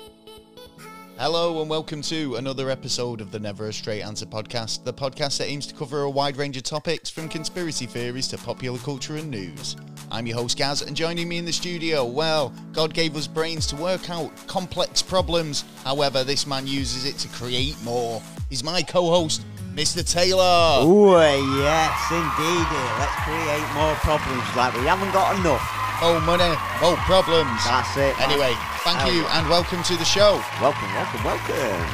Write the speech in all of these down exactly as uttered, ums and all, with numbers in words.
Hello and welcome to another episode of the Never a Straight Answer podcast, the podcast that aims to cover a wide range of topics from conspiracy theories to popular culture and news. I'm your host Gaz, and joining me in the studio, well, God gave us brains to work out complex problems. However, this man uses it to create more. He's my co-host, Mister Taylor. Oh, yes, indeed. Let's create more problems like we haven't got enough. More money, more problems. That's it. Anyway, thank you and welcome to the show. Welcome, welcome, welcome.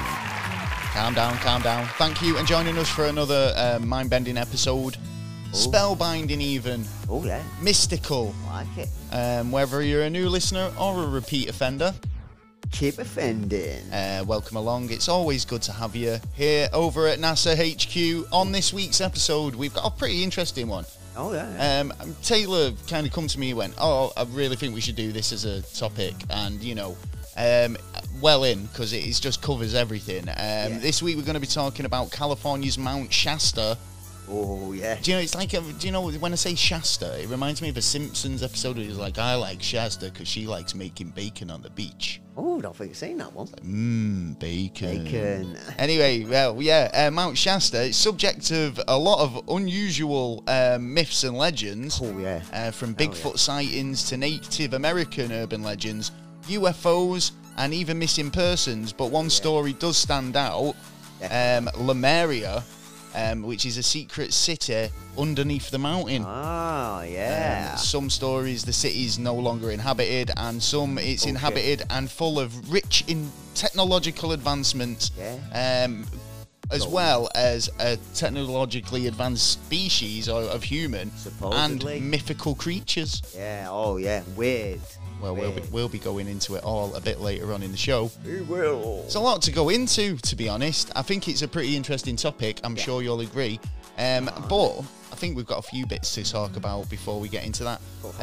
Calm down, calm down. Thank you and joining us for another uh, mind-bending episode. Ooh. Spellbinding even. Oh, yeah. Mystical. I like it. Um, whether you're a new listener or a repeat offender. Keep offending. Uh, welcome along. It's always good to have you here over at NASA H Q. On this week's episode, we've got a pretty interesting one. Oh, yeah. yeah. Um, Taylor kind of come to me and went, oh, I really think we should do this as a topic. And, you know, um, well in, because it is just covers everything. Um, yeah. This week we're going to be talking about California's Mount Shasta. Oh, yeah. Do you know, it's like, a, do you know, when I say Shasta, it reminds me of a Simpsons episode where he's like, I like Shasta because she likes making bacon on the beach. Oh, I don't think I've seen that one. Mmm, bacon. Bacon. Anyway, well, yeah, uh, Mount Shasta, it's subject of a lot of unusual um, myths and legends. Oh, yeah. Uh, from oh, Bigfoot yeah. sightings to Native American urban legends, U F Os, and even missing persons. But one yeah. story does stand out, yeah. um, Lemuria, um, which is a secret city underneath the mountain. Oh, yeah. Um, some stories the city's no longer inhabited, and some it's okay. inhabited and full of rich in technological advancements, yeah. um, as cool. well as a technologically advanced species of, of human Supposedly. and mythical creatures. Yeah, oh yeah, weird. Well, we'll be, we'll be going into it all a bit later on in the show. We will. It's a lot to go into, to be honest. I think it's a pretty interesting topic. I'm yeah. sure you'll agree. Um, oh. But I think we've got a few bits to talk about before we get into that.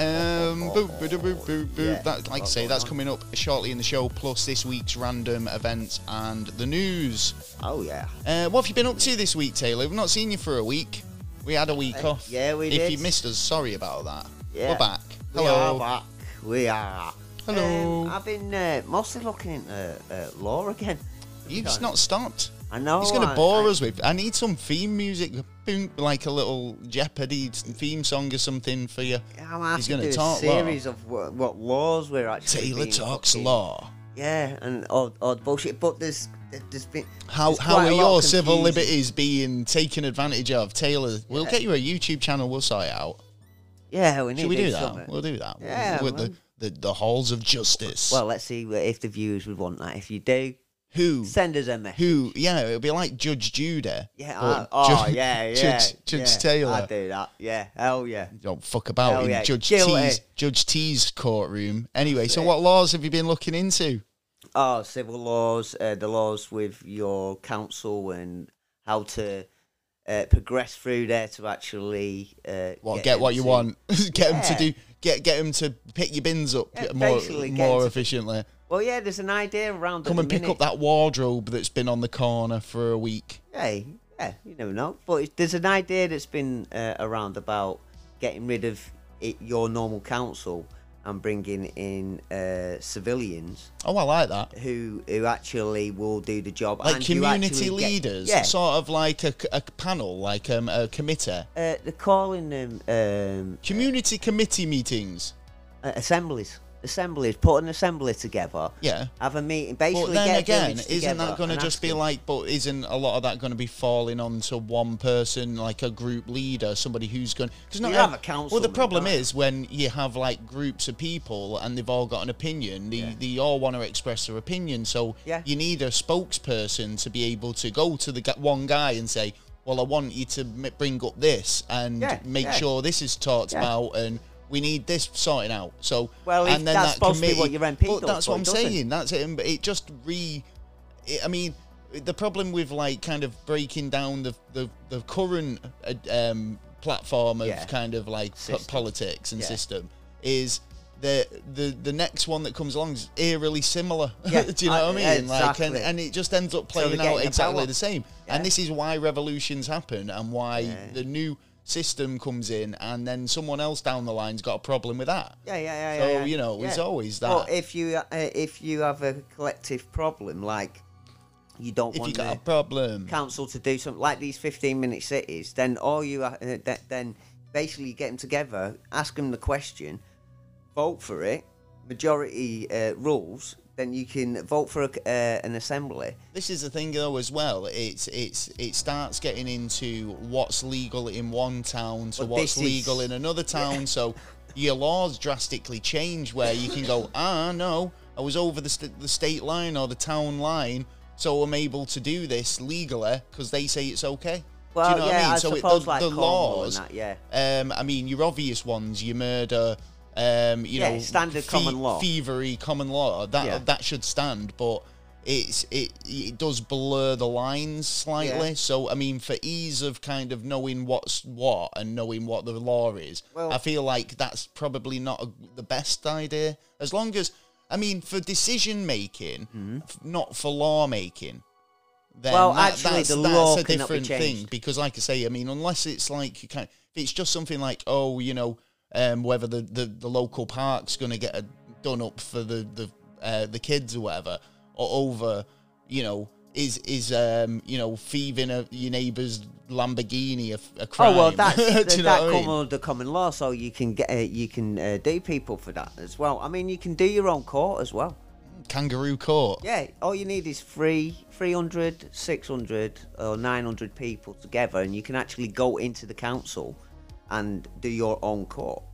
Um, boop, boop, boop, boop, boop. Yeah. That, like I say, that's coming up shortly in the show, plus this week's random events and the news. Oh, yeah. Uh, what have you been up to this week, Taylor? We've not seen you for a week. We had a week uh, off. Yeah, we if did. If you missed us, sorry about that. Yeah. We're back. We Hello. are back. We are. Hello. Um, I've been uh, mostly looking into uh, law again. You've just not stopped. I know. He's going to I, bore I, us with. I need some theme music, like a little Jeopardy theme song or something for you. I'm He's going to do talk a series law. of what, what laws we're actually. Taylor being talks looking. law. Yeah, and odd, odd bullshit. But there's, there's been. How there's how are your civil confusion. liberties being taken advantage of, Taylor? We'll yeah. get you a YouTube channel. We'll sort it out. Yeah, we need. Should we to do, do that? something. We'll do that. Yeah, with well, the, the the halls of justice. Well, let's see if the viewers would want that. If you do. Who? Send us a message. Who? Yeah, it'll be like Judge Judah. Yeah. Uh, oh, Ju- yeah, yeah. Judge, Judge yeah, Taylor. I'd do that. Yeah. Hell yeah. Don't fuck about Hell in yeah. Judge Guilty. T's Judge T's courtroom. Anyway, That's so it. what laws have you been looking into? Oh, civil laws, uh, the laws with your council and how to uh, progress through there to actually uh, What get, get what you to, want? get yeah. them to do. Get get them to pick your bins up Yeah, more basically get more to- efficiently. Well, yeah, there's an idea around. Come at and the pick minute. up that wardrobe that's been on the corner for a week. Hey, yeah, you never know. But it, there's an idea that's been uh, around about getting rid of it, your normal council and bringing in uh, civilians. Oh, I like that. Who who actually will do the job. Like and you community actually leaders, Get, yeah. sort of like a, a panel, like um, a committee. Uh, they're calling them um, Community committee meetings. uh, assemblies. Assemblies. Put an assembly together. Yeah. Have a meeting. Basically, But then get again, village isn't that together going to and just ask be them. like, but isn't a lot of that going to be falling onto one person, like a group leader, somebody who's going because You have a council, Well, the problem don't you? is when you have like groups of people and they've all got an opinion, they, Yeah. they all want to express their opinion. So Yeah. you need a spokesperson to be able to go to the gu- one guy and say, well, I want you to m- bring up this and Yeah, make yeah. sure this is talked Yeah. about and we need this sorting out. So Well, if and then that's that supposed to be committee, what your M P but does, that's but what I'm it doesn't. saying. That's it. But it just re. It, I mean, the problem with like kind of breaking down the the, the current uh, um, platform of Yeah. kind of like po- System. politics and Yeah. system is. The, the the next one that comes along is eerily similar. Yeah, Do you know I- what I mean? Like, exactly. and, and it just ends up So they're playing getting out the exactly power. the same. Yeah. And this is why revolutions happen and why Yeah. the new system comes in, and then someone else down the line's got a problem with that. Yeah, yeah, yeah. So yeah, yeah. you know, yeah. it's always that. Well, if you uh, if you have a collective problem, like you don't if want you got the a problem, council to do something like these fifteen minute cities, then all you uh, th- then basically get them together, ask them the question, vote for it, majority uh, rules. Then you can vote for a, uh, an assembly. this is the thing though as well. It's it's it starts getting into what's legal in one town to But what's this is- legal in another town. So your laws drastically change where you can go, ah, no, I was over the st- the state line or the town line, so I'm able to do this legally because they say it's okay. Well, do you know yeah, what I mean? I so suppose it, the, like the Cornwall laws, and that, yeah. um, I mean, your obvious ones, your murder, um, you Yeah, know, standard common law. thievery, common law, that Yeah. that should stand, but it's it it does blur the lines slightly. Yeah. So I mean, for ease of kind of knowing what's what and knowing what the law is, Well- I feel like that's probably not a, the best idea. As long as, I mean, for decision making, f- not for law making. Then Well, that- actually, that's, the that's law a cannot be different thing changed. because, like I say, I mean, unless it's like you can, if it's just something like, oh, you know, um, whether the, the, the local park's going to get a, done up for the the uh, the kids or whatever, or over, you know, is is um, you know, thieving a, your neighbour's Lamborghini a, a crime? Oh well, that's Do that you know what I come mean? under common law, so you can get uh, you can uh, do people for that as well. I mean, you can do your own court as well. Kangaroo court. Yeah, all you need is three, three hundred, six hundred, or nine hundred people together, and you can actually go into the council and do your own court.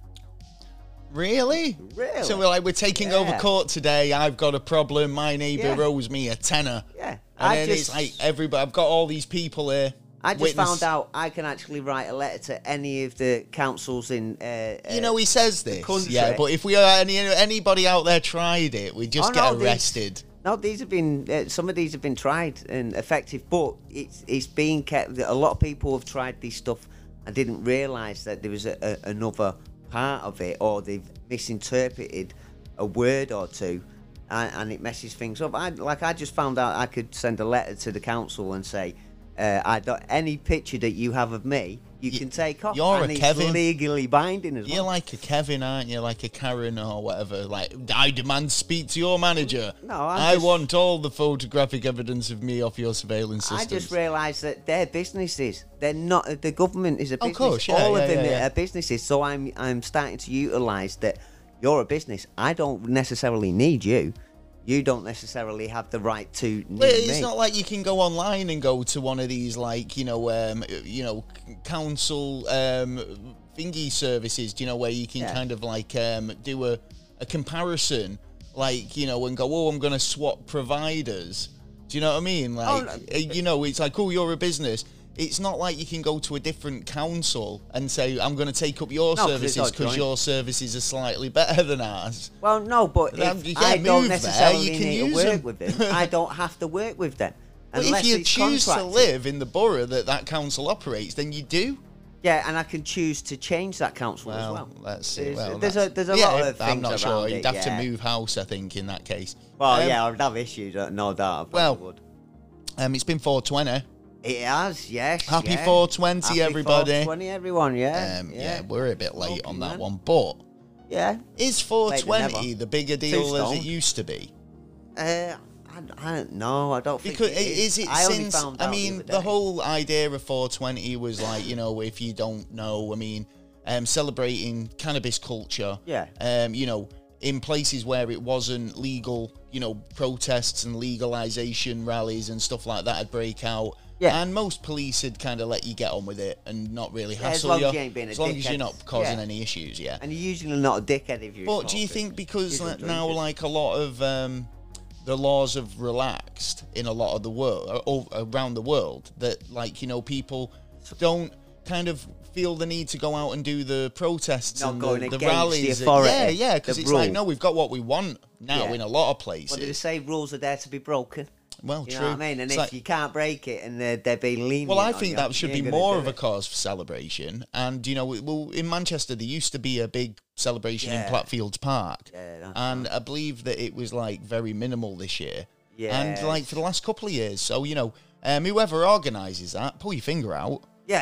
Really? Really? So we're like, we're taking over Yeah. court today. I've got a problem. My neighbour Yeah. owes me a tenner. Yeah, And I then just, it's like everybody. I've got all these people here. I just witness- found out I can actually write a letter to any of the councils in. Uh, You know, he says this. country. Yeah, but if we are any anybody out there tried it, we just Oh, get no, these- arrested. No, these have been uh, some of these have been tried and effective, but it's it's being kept. A lot of people have tried this stuff and didn't realise that there was a, a, another part of it, or they've misinterpreted a word or two, and, and it messes things up. I like I just found out I could send a letter to the council and say, uh, I don't, any picture that you have of me, you Y- can take off, you're and a it's Kevin. legally binding as You're well. like a Kevin, aren't you? Like a Karen or whatever. Like, I demand speak to your manager. No, I'm I just- want all the photographic evidence of me off your surveillance I systems. just realised that they're businesses. They're not. The government is a Of business. course, yeah, All yeah, of them yeah, yeah. are businesses. So I'm I'm starting to utilise that you're a business. I don't necessarily need you. You don't necessarily have the right to need Well, it's me. not like you can go online and go to one of these, like, you know, um, you know, council um, thingy services, do you know, where you can Yeah. kind of like um, do a, a comparison, like, you know, and go, oh, I'm going to swap providers. Do you know what I mean? Like, Oh, no. uh, you know, it's like, oh, you're a business. It's not like you can go to a different council and say, I'm going to take up your No, 'cause it's services not because joint. your services are slightly better than ours. Well, no, but Um, if you I can't don't move there, necessarily you can need to use work them. with them, I don't have to work with them. But Unless if you it's choose to contracted. live in the borough that that council operates, then you do. Yeah, and I can choose to change that council as Well, well. let's see. There's, Well, there's a that's- there's a yeah, lot of things I'm not sure. around You'd it, have yeah. to move house, I think, in that case. Well, Um, yeah, I'd have issues, uh, no doubt. I Well, probably would. Um, it's been four twenty. It has, yes. Happy yeah. four twenty, Happy everybody. four twenty, everyone, yeah. Um, yeah. yeah. we're a bit late Okay, on that man. one, but Yeah. is four Later twenty than never. the bigger deal as stone. it used to be? Uh, I, I don't know. I don't think Because it is. is it I only since? found I out mean, the, the, other day. whole idea of four twenty was like, you know, if you don't know, I mean, um, celebrating cannabis culture. Yeah. Um, you know, in places where it wasn't legal, you know, protests and legalization rallies and stuff like that would break out. Yeah. And most police had kind of let you get on with it and not really Yeah, as hassle long you. as you ain't being a as long as you're dickhead. not causing Yeah. any issues, yeah. And you're usually not a dickhead if you're. But do you smoking. think because You like, don't now, drink it. like a lot of um, the laws have relaxed in a lot of the world, or around the world, that like you know people don't kind of feel the need to go out and do the protests Not and going the, the against the rallies. authority, yeah, yeah, because the it's like rule. no, we've got what we want now Yeah. in a lot of places. What did they say? Rules are there to be broken. Well, You true. know what I mean? And It's if like- you can't break it and they're, they're being lenient. Well, I on think you, that should you be ain't gonna more do of a it. cause for celebration. And, you know, well, in Manchester, there used to be a big celebration in Yeah. Plattfields Park. Yeah, that's and I believe that it was, like, very minimal this year. Yeah. And, like, for the last couple of years. So, you know, um, whoever organises that, pull your finger out. Yeah,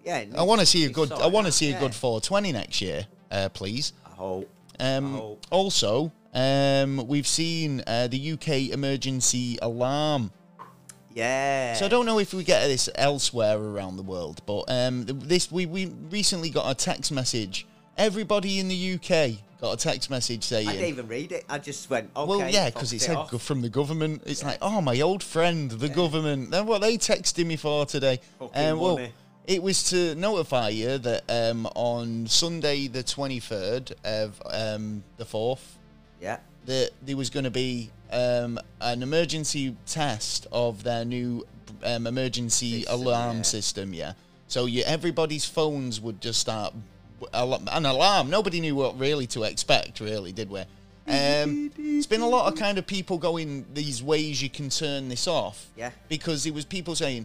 Yeah, I want to see a it's good. so I want to nice, see a yeah. good four twenty next year, uh, please. I hope. Um, I hope. Also, um, we've seen uh, the U K emergency alarm. Yeah. So I don't know if we get this elsewhere around the world, but um, this we, we recently got a text message. Everybody in the U K got a text message saying... I didn't even read it. I just went, okay. Well, yeah, because it fucked said off. go- from the government. It's Yeah. like, oh, my old friend, the Yeah. government. Then what they texted me for today? Fucking Um, well, money. it was to notify you that um, on Sunday the twenty-third of um, the fourth, Yeah. that there was going to be um, an emergency test of their new um, emergency System, alarm yeah. system. Yeah, so you, everybody's phones would just start al- an alarm. Nobody knew what really to expect, really, did we? Um, it's been a lot of kind of people going these ways you can turn this off. Yeah. Because there was people saying.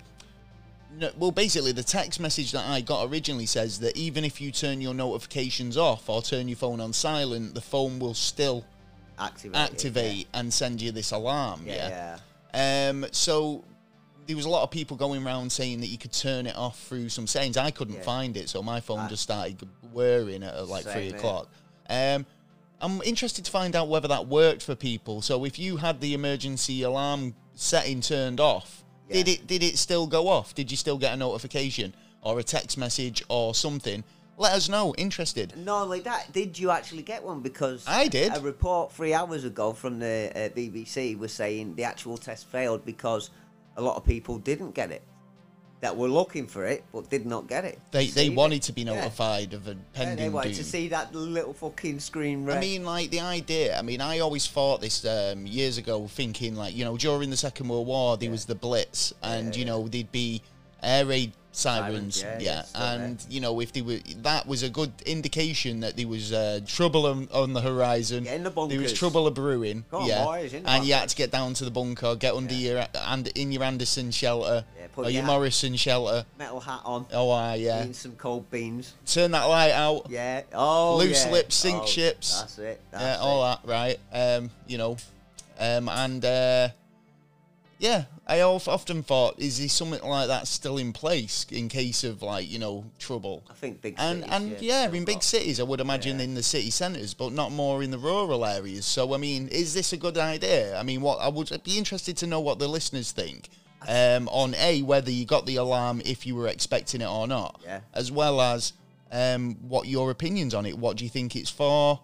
No, well, basically, the text message that I got originally says that even if you turn your notifications off or turn your phone on silent, the phone will still Activate. activate and send you this alarm. Yeah. Yeah. yeah. Um. So there was a lot of people going around saying that you could turn it off through some settings. I couldn't Yeah. find it, so my phone I- just started whirring at uh, like Same three here. o'clock. Um. I'm interested to find out whether that worked for people. So if you had the emergency alarm setting turned off. Yeah. Did it did it still go off? Did you still get a notification or a text message or something? Let us know. Interested. Not only that, did you actually get one? Because I did. A report three hours ago from the uh, B B C was saying the actual test failed because a lot of people didn't get it. That were looking for it but did not get it. They they See wanted it. to be Yeah. notified of a Yeah, pending they wanted doom. to see that little fucking screen red. I mean, like, the idea, I mean, I always thought this um, years ago, thinking, like, you know, during the Second World War, there Yeah. was the Blitz, and, Yeah, you know, there'd be air raid sirens, Sirens, yeah, yeah, yeah, still there. and, you know, if they were, that was a good indication that there was uh, trouble on, on the horizon. Get in the There was bunkers. trouble a brewing, Come on, yeah, boys, in the and you had bunkers. to get down to the bunker, get under Yeah. your, and in your Anderson shelter, Yeah, put or your your- Morrison shelter, Metal hat on. oh, aye, yeah, Eating some cold beans. turn that light out, Yeah. Oh, Loose yeah. lips sink Oh, ships. That's it. That's yeah, it. all that, right? Um, you know, um, and uh, yeah, I of- often thought, is there something like that still in place in case of, like, you know, trouble? I think big And cities, and yeah, yeah, still in big got- cities, I would imagine Yeah. in the city centres, but not more in the rural areas. So, I mean, is this a good idea? I mean, what I would be interested to know what the listeners think. Um, on A, whether you got the alarm if you were expecting it or not, Yeah. as well as um, what your opinions on it. What do you think it's for?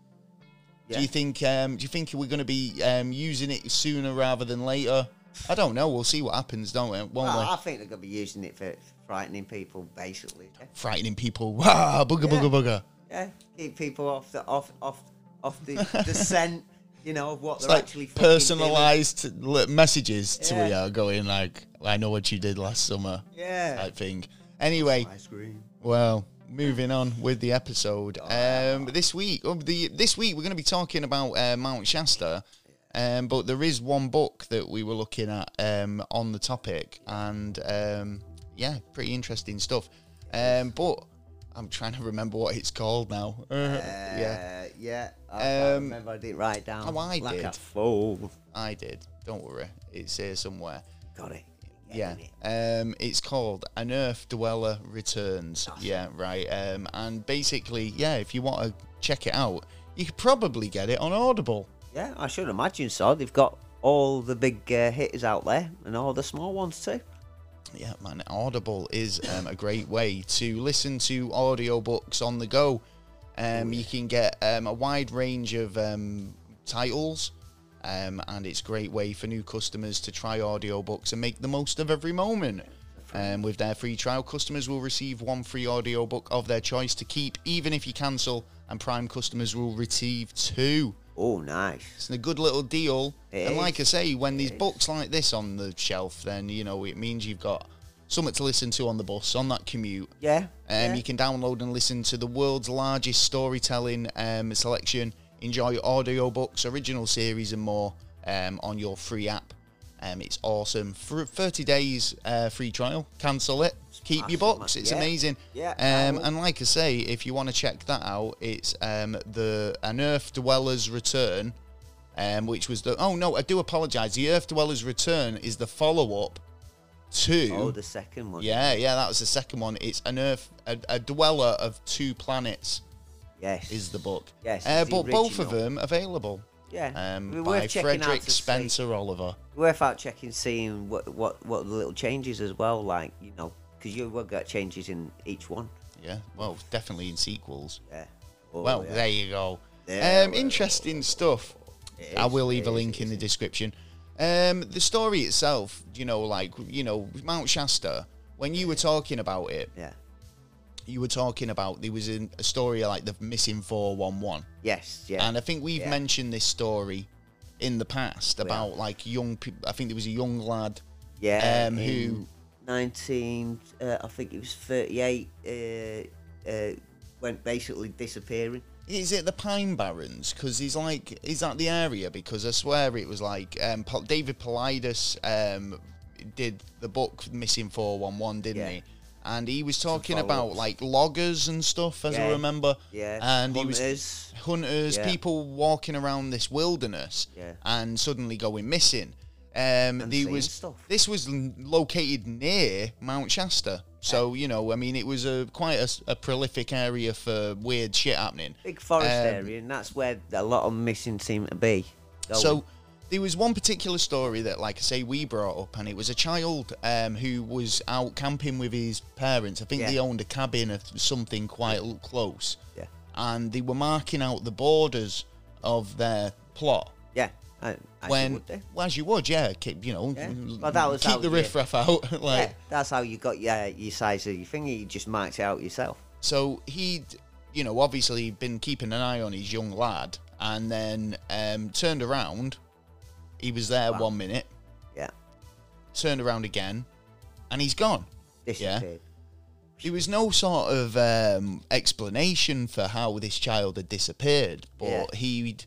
Yeah. Do you think um, do you think we're going to be um, using it sooner rather than later? I don't know. We'll see what happens, don't we? Won't Well, we? I think they're going to be using it for frightening people, basically. Yeah. Frightening people. Wah, booger, Yeah. booger, booger. Yeah, keep people off the off off off the, the scent, you know, of what It's they're like actually fucking personalised li- messages to Yeah. you, going like, "I know what you did last summer," doing. Yeah. type thing. Anyway, Ice cream. well, moving on with the episode. Oh. Um, this week, oh, the this week we're going to be talking about uh, Mount Shasta. Um, but there is one book that we were looking at um, on the topic, and um, yeah, pretty interesting stuff. Um, but I'm trying to remember what it's called now. Uh, yeah, Uh, yeah. I can't Um, remember. I didn't write it down. oh, I like did. a fool. I did. Don't worry, it's here somewhere. Got it. Yeah, Getting it. um, it's called An Earth Dweller Returns. Yeah, right. Um, and basically, yeah, if you want to check it out, you could probably get it on Audible. Yeah, I should imagine so. They've got all the big uh, hitters out there and all the small ones too. Yeah, man, Audible is um, a great way to listen to audiobooks on the go. Um, you can get um, a wide range of um, titles, um, and it's a great way for new customers to try audiobooks and make the most of every moment. Um, with their free trial, customers will receive one free audiobook of their choice to keep, even if you cancel, and Prime customers will receive two. Oh, nice. It's a good little deal. It and like I is. say, when there's It is. books like this on the shelf, then, you know, it means you've got something to listen to on the bus, on that commute. Yeah. Um, yeah. You can download and listen to the world's largest storytelling um, selection. Enjoy audiobooks, original series, and more um, on your free app. Um, it's awesome. For thirty days uh, free trial. Cancel it. Keep your Awesome, books. man. It's Yeah. amazing. Yeah, Um, I will. and like I say, if you want to check that out, it's um, the An Earth Dweller's Return, um, which was the... Oh, no, I do apologise. The Earth Dweller's Return is the follow-up two. Oh, the second one. Yeah, yeah, that was the second one. It's an Earth, a, a dweller of two planets. Yes. Is the book. Yes. Uh, it's but the both of original. them available. Yeah. Um, We're by worth checking out Frederick to see- Spencer Oliver. Worth out checking, seeing what what what the little changes as well. Like, you know, because you will get changes in each one. Yeah, well, definitely in sequels. Yeah. Oh, Well, yeah. there you go. Yeah, um, well, interesting stuff. It I is, will it leave a is, link it in is. the description. Um, the story itself, you know, like, you know, Mount Shasta, when you were talking about it, Yeah. you were talking about there was a, a story like the missing four one one. Yes. Yeah. And I think we've Yeah. mentioned this story in the past We about have. like young people. I think there was a young lad. yeah. um, who- in nineteen, uh, I think it was thirty-eight. Uh, uh, went basically disappearing. Is it the Pine Barrens? Because he's like, is that the area? Because I swear it was like um, Pol- David Politis um, did the book Missing four one one, didn't Yeah. he? And he was talking about follow-ups. like loggers and stuff, as I Yeah. remember. Yeah. And he was Hunters. hunters, Yeah. people walking around this wilderness, Yeah. and suddenly going missing. Um, And there seeing was stuff. this was l- located near Mount Shasta, so you know, I mean, it was a quite a, s- a prolific area for weird shit happening. Big forest Um, area, and that's where a lot of missing seem to be. going. So there was one particular story that, like I say, we brought up, and it was a child um, who was out camping with his parents. I think Yeah. they owned a cabin or something quite l- close, Yeah. and they were marking out the borders of their plot. Yeah. I, I when, would do. well, as you would, yeah, keep, you know, Yeah. l- Well, that was keep how the you- riffraff out. like, Yeah, that's how you got your your size of your finger. You just marked it out yourself. So he'd, you know, obviously been keeping an eye on his young lad, and then um, turned around. He was there Wow. one minute, Yeah. turned around again, and he's gone. Disappeared. There was no sort of um, explanation for how this child had disappeared, but Yeah. he'd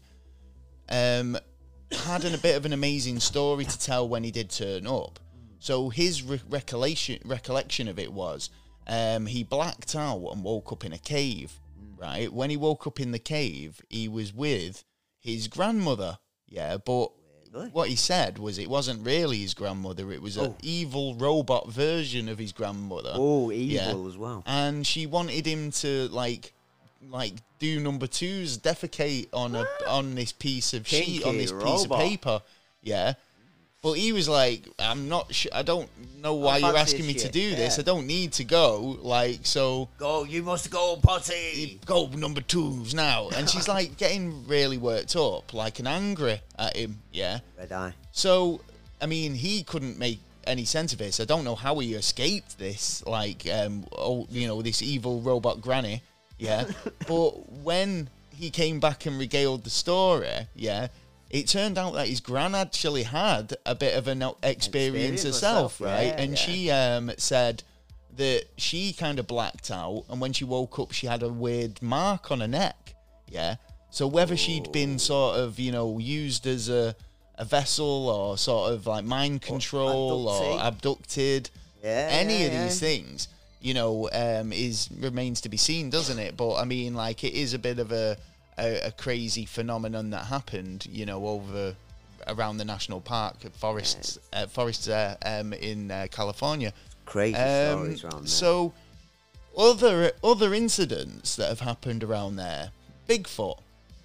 um, had an, a bit of an amazing story to tell when he did turn up. So his re- recollection recollection of it was um, he blacked out and woke up in a cave. Right, when he woke up in the cave, he was with his grandmother. Yeah, but Really? what he said was it wasn't really his grandmother. It was an Oh. evil robot version of his grandmother. Oh, Yeah. evil as well. And she wanted him to like like do number twos, defecate on a on this piece of sheet, on Kinky this piece of robot. paper. Yeah. But he was like, I'm not sure, I don't know why you're fancy asking me to shit, do this. yeah. I don't need to go. Like, so Go, you must go potty. go number twos now. And she's like getting really worked up, like and angry at him. Yeah. Red eye. So, I mean, he couldn't make any sense of this. I don't know how he escaped this, like, um, oh, you know, this evil robot granny, yeah. But when he came back and regaled the story, yeah, it turned out that his gran actually had a bit of an experience Experience herself, herself, right? yeah, and yeah. she um, said that she kind of blacked out, and when she woke up, she had a weird mark on her neck, yeah. So whether she'd been sort of, you know, used as a a vessel or sort of like mind control or abductee. abducted, Yeah, any yeah, of these yeah. things, you know, um, is remains to be seen, doesn't it? But I mean, like, it is a bit of a a, a crazy phenomenon that happened, you know, over around the national park, forests, uh, forests there um, in uh, California. Crazy Um, stories around there. so, other other incidents that have happened around there, Bigfoot.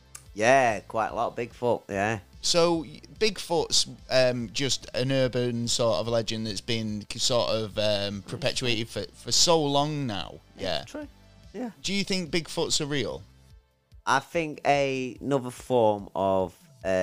Yeah, quite a lot of Bigfoot. Yeah. So Bigfoot's um, just an urban sort of legend that's been sort of um, perpetuated for, for so long now. Yeah. True. Yeah. Do you think Bigfoots are real? I think a, another form of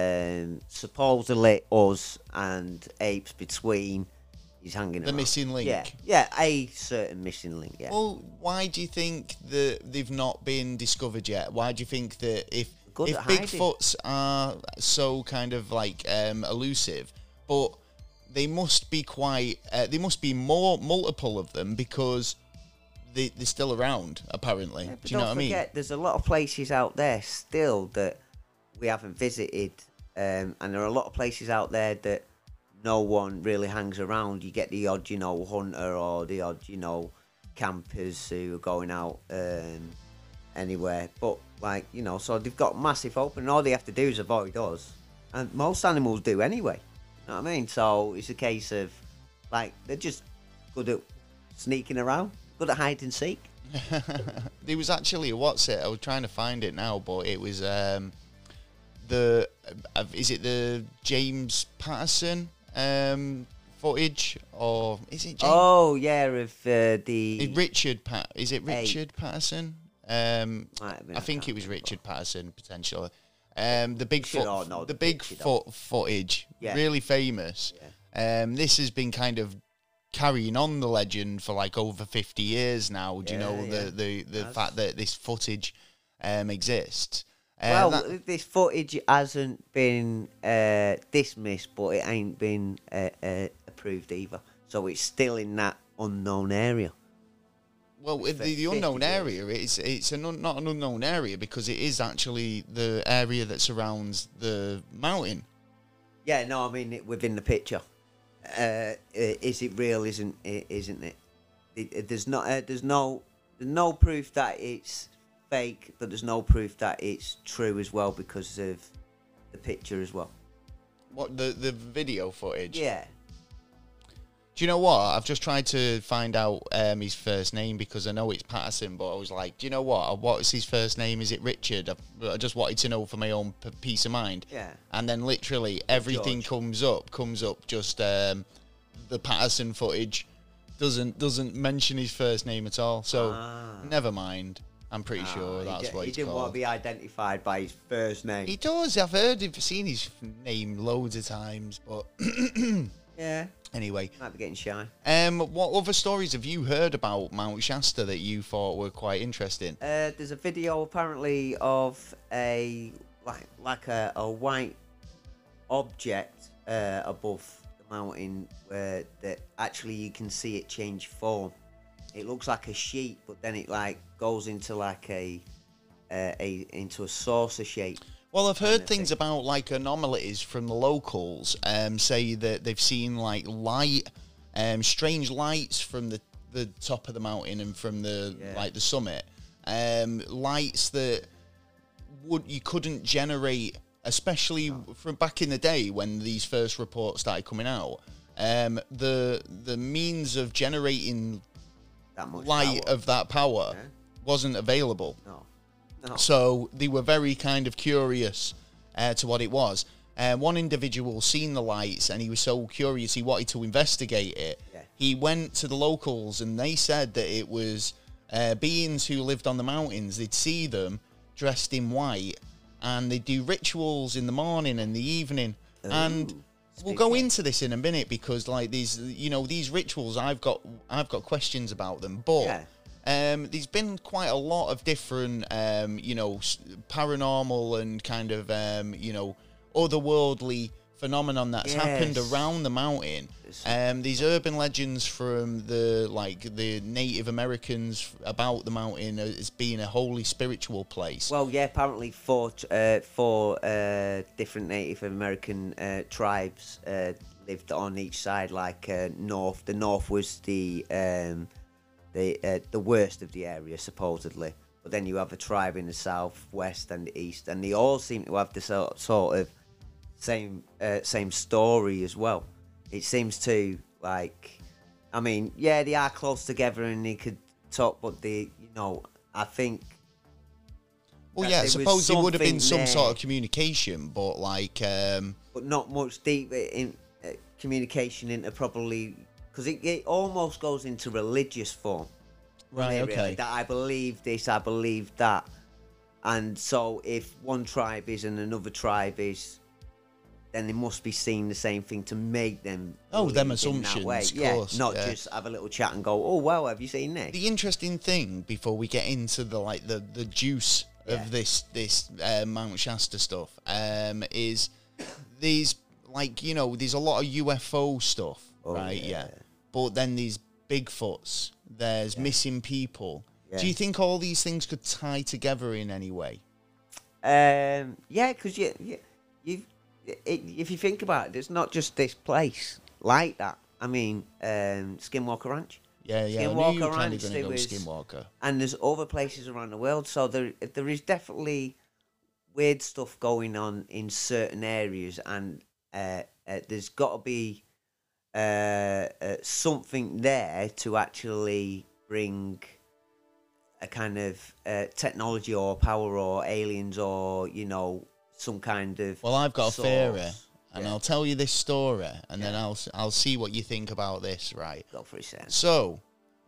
um, supposedly us and apes between is hanging The around. missing link? Yeah, yeah, a certain missing link. Yeah, Well, why do you think that they've not been discovered yet? Why do you think that if Good if at hiding. Bigfoots are so kind of like um, elusive, but they must be quite, uh, there must be more multiple of them because they they're still around apparently. Yeah, but do you know don't what I mean? forget, there's a lot of places out there still that we haven't visited, um, and there are a lot of places out there that no one really hangs around. You get the odd, you know, hunter or the odd, you know, campers who are going out um, anywhere. But like, you know, so they've got massive open, and all they have to do is avoid us, and most animals do anyway. You know what I mean? So it's a case of like they're just good at sneaking around, good at hide and seek. There was actually, what's it? I was trying to find it now, but it was um, the uh, is it the James Patterson um, footage, or is it James? Oh yeah, of uh, the Is Richard Pat? Is it Hey. Richard Patterson? Um, Might have been, I I think can't it was remember. Richard Patterson potentially. Um, the big Should foot, all know the the big Richard, foot footage, Yeah. really famous. Um, this has been kind of carrying on the legend for like over fifty years now. Do you Yeah, know yeah. the the, the That's- fact that this footage um, exists? Uh, Well, that- this footage hasn't been uh, dismissed, but it ain't been uh, uh, approved either. So it's still in that unknown area. well, the, for the unknown fifty area, it's it's an un, not an unknown area because it is actually the area that surrounds the mountain. Yeah, no, I mean it, within the picture. Uh, is it real? Isn't it? Isn't it? it, it there's not. Uh, there's no. There's no proof that it's fake, but there's no proof that it's true as well because of the picture as well. What the the video footage? Yeah. Do you know what? I've just tried to find out um, his first name because I know it's Patterson, but I was like, do you know what? What's his first name? Is it Richard? I, I just wanted to know for my own p- peace of mind. Yeah. And then literally everything George. comes up, comes up just um, the Patterson footage. Doesn't doesn't mention his first name at all. So Ah. never mind. I'm pretty sure Ah, that's he, di- what he it's didn't want called. to be identified by his first name. He does. I've heard, I've seen his name loads of times, but yeah. anyway. Might be getting shy. Um, what other stories have you heard about Mount Shasta that you thought were quite interesting? Uh, there's a video apparently of a like like a, a white object uh, above the mountain where that actually you can see it change form. It looks like a sheep, but then it like goes into like a uh, a into a saucer shape. Well, I've heard of things thing. about like anomalies from the locals. Um, say that they've seen like light, um, strange lights from the, the top of the mountain and from the Yeah. like the summit. Um, lights that would you couldn't generate, especially from back in the day when these first reports started coming out. Um, the the means of generating That much light power. of that power Yeah. wasn't available. No. No. So they were very kind of curious uh, to what it was. Uh, one individual seen the lights and he was so curious he wanted to investigate it. Yeah. He went to the locals and they said that it was uh, beings who lived on the mountains. They'd see them dressed in white and they'd do rituals in the morning and the evening. And Ooh, we'll go spooky. into this in a minute because like these, you know, these rituals, I've got, I've got questions about them, but. Yeah. Um, there's been quite a lot of different, um, you know, s- paranormal and kind of, um, you know, otherworldly phenomenon that's happened Yes. around the mountain. Yes. Um, these urban legends from the like the Native Americans about the mountain as being a holy spiritual place. Well, yeah, apparently four t- uh, four uh, different Native American uh, tribes uh, lived on each side. Like uh, north, the north was the um, the uh, the worst of the area supposedly, but then you have a tribe in the south, west, and the east, and they all seem to have the sort sort of same uh, same story as well. It seems to like, I mean, yeah, they are close together and they could talk, but they, you know, I think. well, that yeah, I there was suppose there would have been some something sort there. of communication, but like, um, But not much deep in uh, communication into probably because it, it almost goes into religious form. right, Really, okay. that I believe this, I believe that, and so if one tribe is and another tribe is, then they must be seeing the same thing to make them. Oh, believe them in that assumptions, way. of yeah, course, not yeah. just have a little chat and go, oh well, have you seen this? The interesting thing before we get into the like the the juice Yeah. of this this uh, Mount Shasta stuff um, is these like you know there's a lot of U F O stuff, Oh, right? Yeah. yeah. But then these Bigfoots, there's missing people. Yeah. Do you think all these things could tie together in any way? Um, yeah, because you, you, you, it, if you think about it, it's not just this place like that. I mean, um, Skinwalker Ranch, Yeah, yeah. I knew Skinwalker you were kind Ranch, of going to there go was- Skinwalker. and there's other places around the world. So there, there is definitely weird stuff going on in certain areas, and uh, uh, there's got to be uh, uh, something there to actually bring a kind of uh, technology or power or aliens or, you know, some kind of. Well, I've got a source. theory, and Yeah. I'll tell you this story, and then Yeah. I'll I'll see what you think about this, right? Go for a second. So,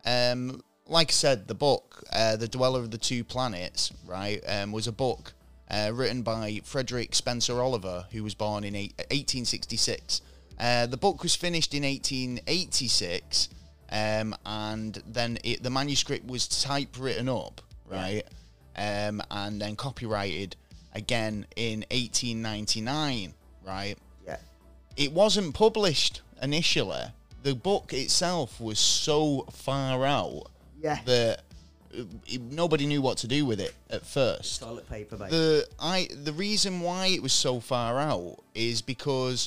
um, like I said, the book, uh, The Dweller of the Two Planets, right, um, was a book uh, written by Frederick Spencer Oliver, who was born in eight, eighteen sixty-six. Uh, the book was finished in eighteen eighty-six, um, and then it, the manuscript was typewritten up, right, um, and then copyrighted again in eighteen ninety-nine, right? Yeah. It wasn't published initially. The book itself was so far out Yeah. that it, nobody knew what to do with it at first. Toilet paper, mate. The I the reason why it was so far out is because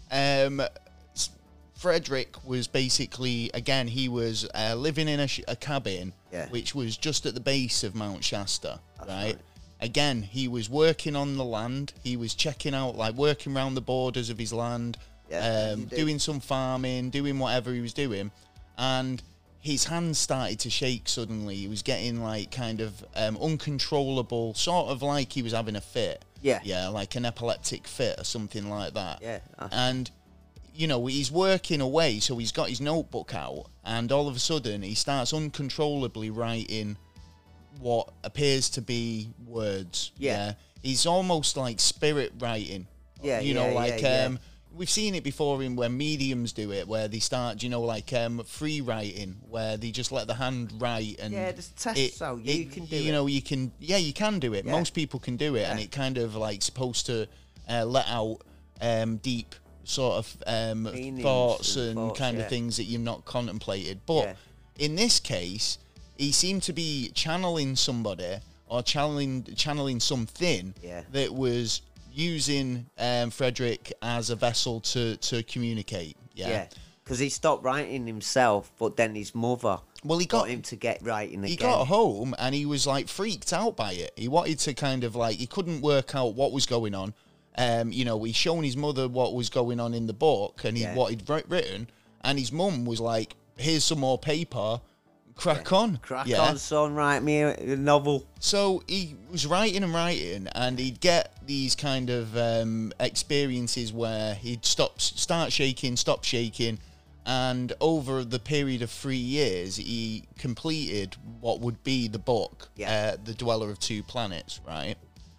um, S- Frederick was basically, again, he was uh, living in a, sh- a cabin, Yeah. which was just at the base of Mount Shasta, That's right? right. Again, he was working on the land. He was checking out, like, working around the borders of his land, Yeah, as um, you do. doing some farming, doing whatever he was doing. And his hands started to shake suddenly. He was getting, like, kind of um, uncontrollable, sort of like he was having a fit. Yeah. Yeah, like an epileptic fit or something like that. Yeah, that's- And, you know, he's working away, so he's got his notebook out, and all of a sudden he starts uncontrollably writing what appears to be words. Yeah. He's almost like spirit writing. Yeah, You know, yeah, like, yeah, yeah. um, we've seen it before in when mediums do it, where they start, you know, like um, free writing, where they just let the hand write and Yeah, there's tests out. You can do you it. know, you can, yeah, you can do it. Yeah. Most people can do it, and Yeah. it kind of like supposed to uh, let out um, deep sort of um, Meanings thoughts and and thoughts, kind yeah. of things that you've not contemplated. But Yeah. in this case, he seemed to be channeling somebody or channeling channeling something Yeah. that was using um, Frederick as a vessel to to communicate. Yeah. Yeah. Because he stopped writing himself, but then his mother Well, he got, got him to get writing again. he got home and he was like freaked out by it. He wanted to kind of like, he couldn't work out what was going on. Um, you know, he's shown his mother what was going on in the book and he, Yeah. what he'd wri- written, and his mum was like, "Here's some more paper, crack on, Crack yeah." on, son, write me a, a novel. So he was writing and writing, and he'd get these kind of um, experiences where he'd stop, start shaking, stop shaking, and over the period of three years, he completed what would be the book, Yeah. uh, The Dweller of Two Planets, right?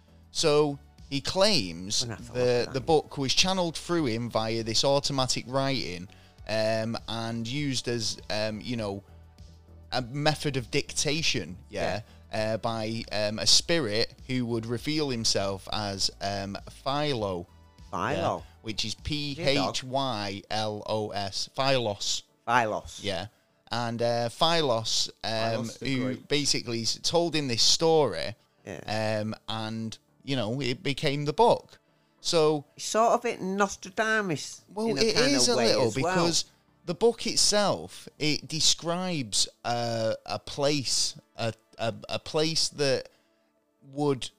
So he claims When I thought that that, the yeah. book was channeled through him via this automatic writing um, and used as, um, you know, a method of dictation, yeah, Uh, by um, a spirit who would reveal himself as um, Philo, yeah, Philo. which is P Your dog. H Y L O S, Philos, Philos. yeah. And uh, Philos, um, Philos the who Great. basically s- told him this story, Yeah. um, and, you know, it became the book. So, It's sort of it Nostradamus. well, in a it kind is of a way little as well. because the book itself, it describes a, a place, a, a a place that would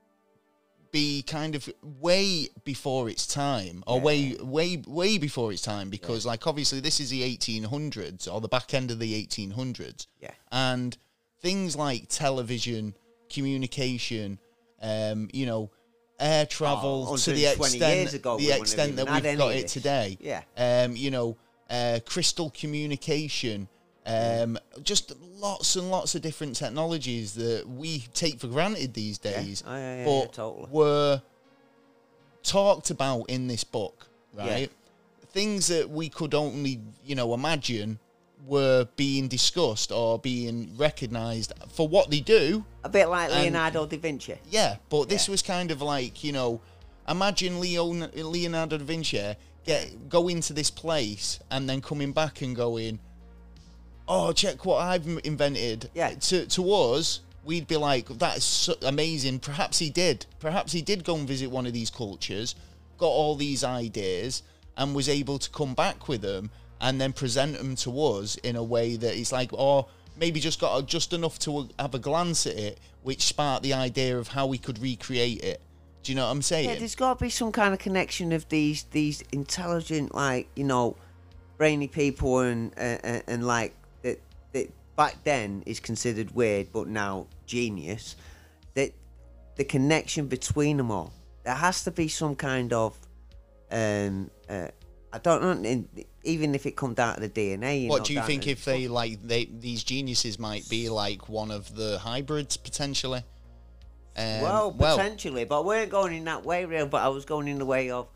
be kind of way before its time, or Yeah. way way way before its time, because like obviously this is the eighteen hundreds or the back end of the eighteen hundreds, Yeah. and things like television, communication, um, you know, air travel Oh, to the one hundred twenty extent years ago, we the wouldn't have extent even that had we've any got of it this. today. Yeah. Um, you know, uh, crystal communication, um, just lots and lots of different technologies that we take for granted these days, Oh, yeah, yeah, but yeah, totally. were talked about in this book, right? Yeah. Things that we could only, you know, imagine were being discussed or being recognised for what they do. A bit like And- Leonardo da Vinci. Yeah, but this Yeah. was kind of like, you know, imagine Leon, Leonardo da Vinci get go into this place and then coming back and going, "Oh, check what I've m- invented." Yeah. To to us, we'd be like, "That's so amazing." Perhaps he did. Perhaps he did go and visit one of these cultures, got all these ideas, and was able to come back with them and then present them to us in a way that it's like, or maybe just got a, just enough to have a glance at it, which sparked the idea of how we could recreate it. Do you know what I'm saying? Yeah, there's got to be some kind of connection of these these intelligent, like, you know, brainy people and and, and like that that back then is considered weird, but now genius. That the connection between them all, there has to be some kind of um uh, I don't know, even if it comes down to the D N A. You what know, do you down think to- if they like they these geniuses might be like one of the hybrids potentially? Um, well, potentially, but I weren't going in that way, real. But I was going in the way of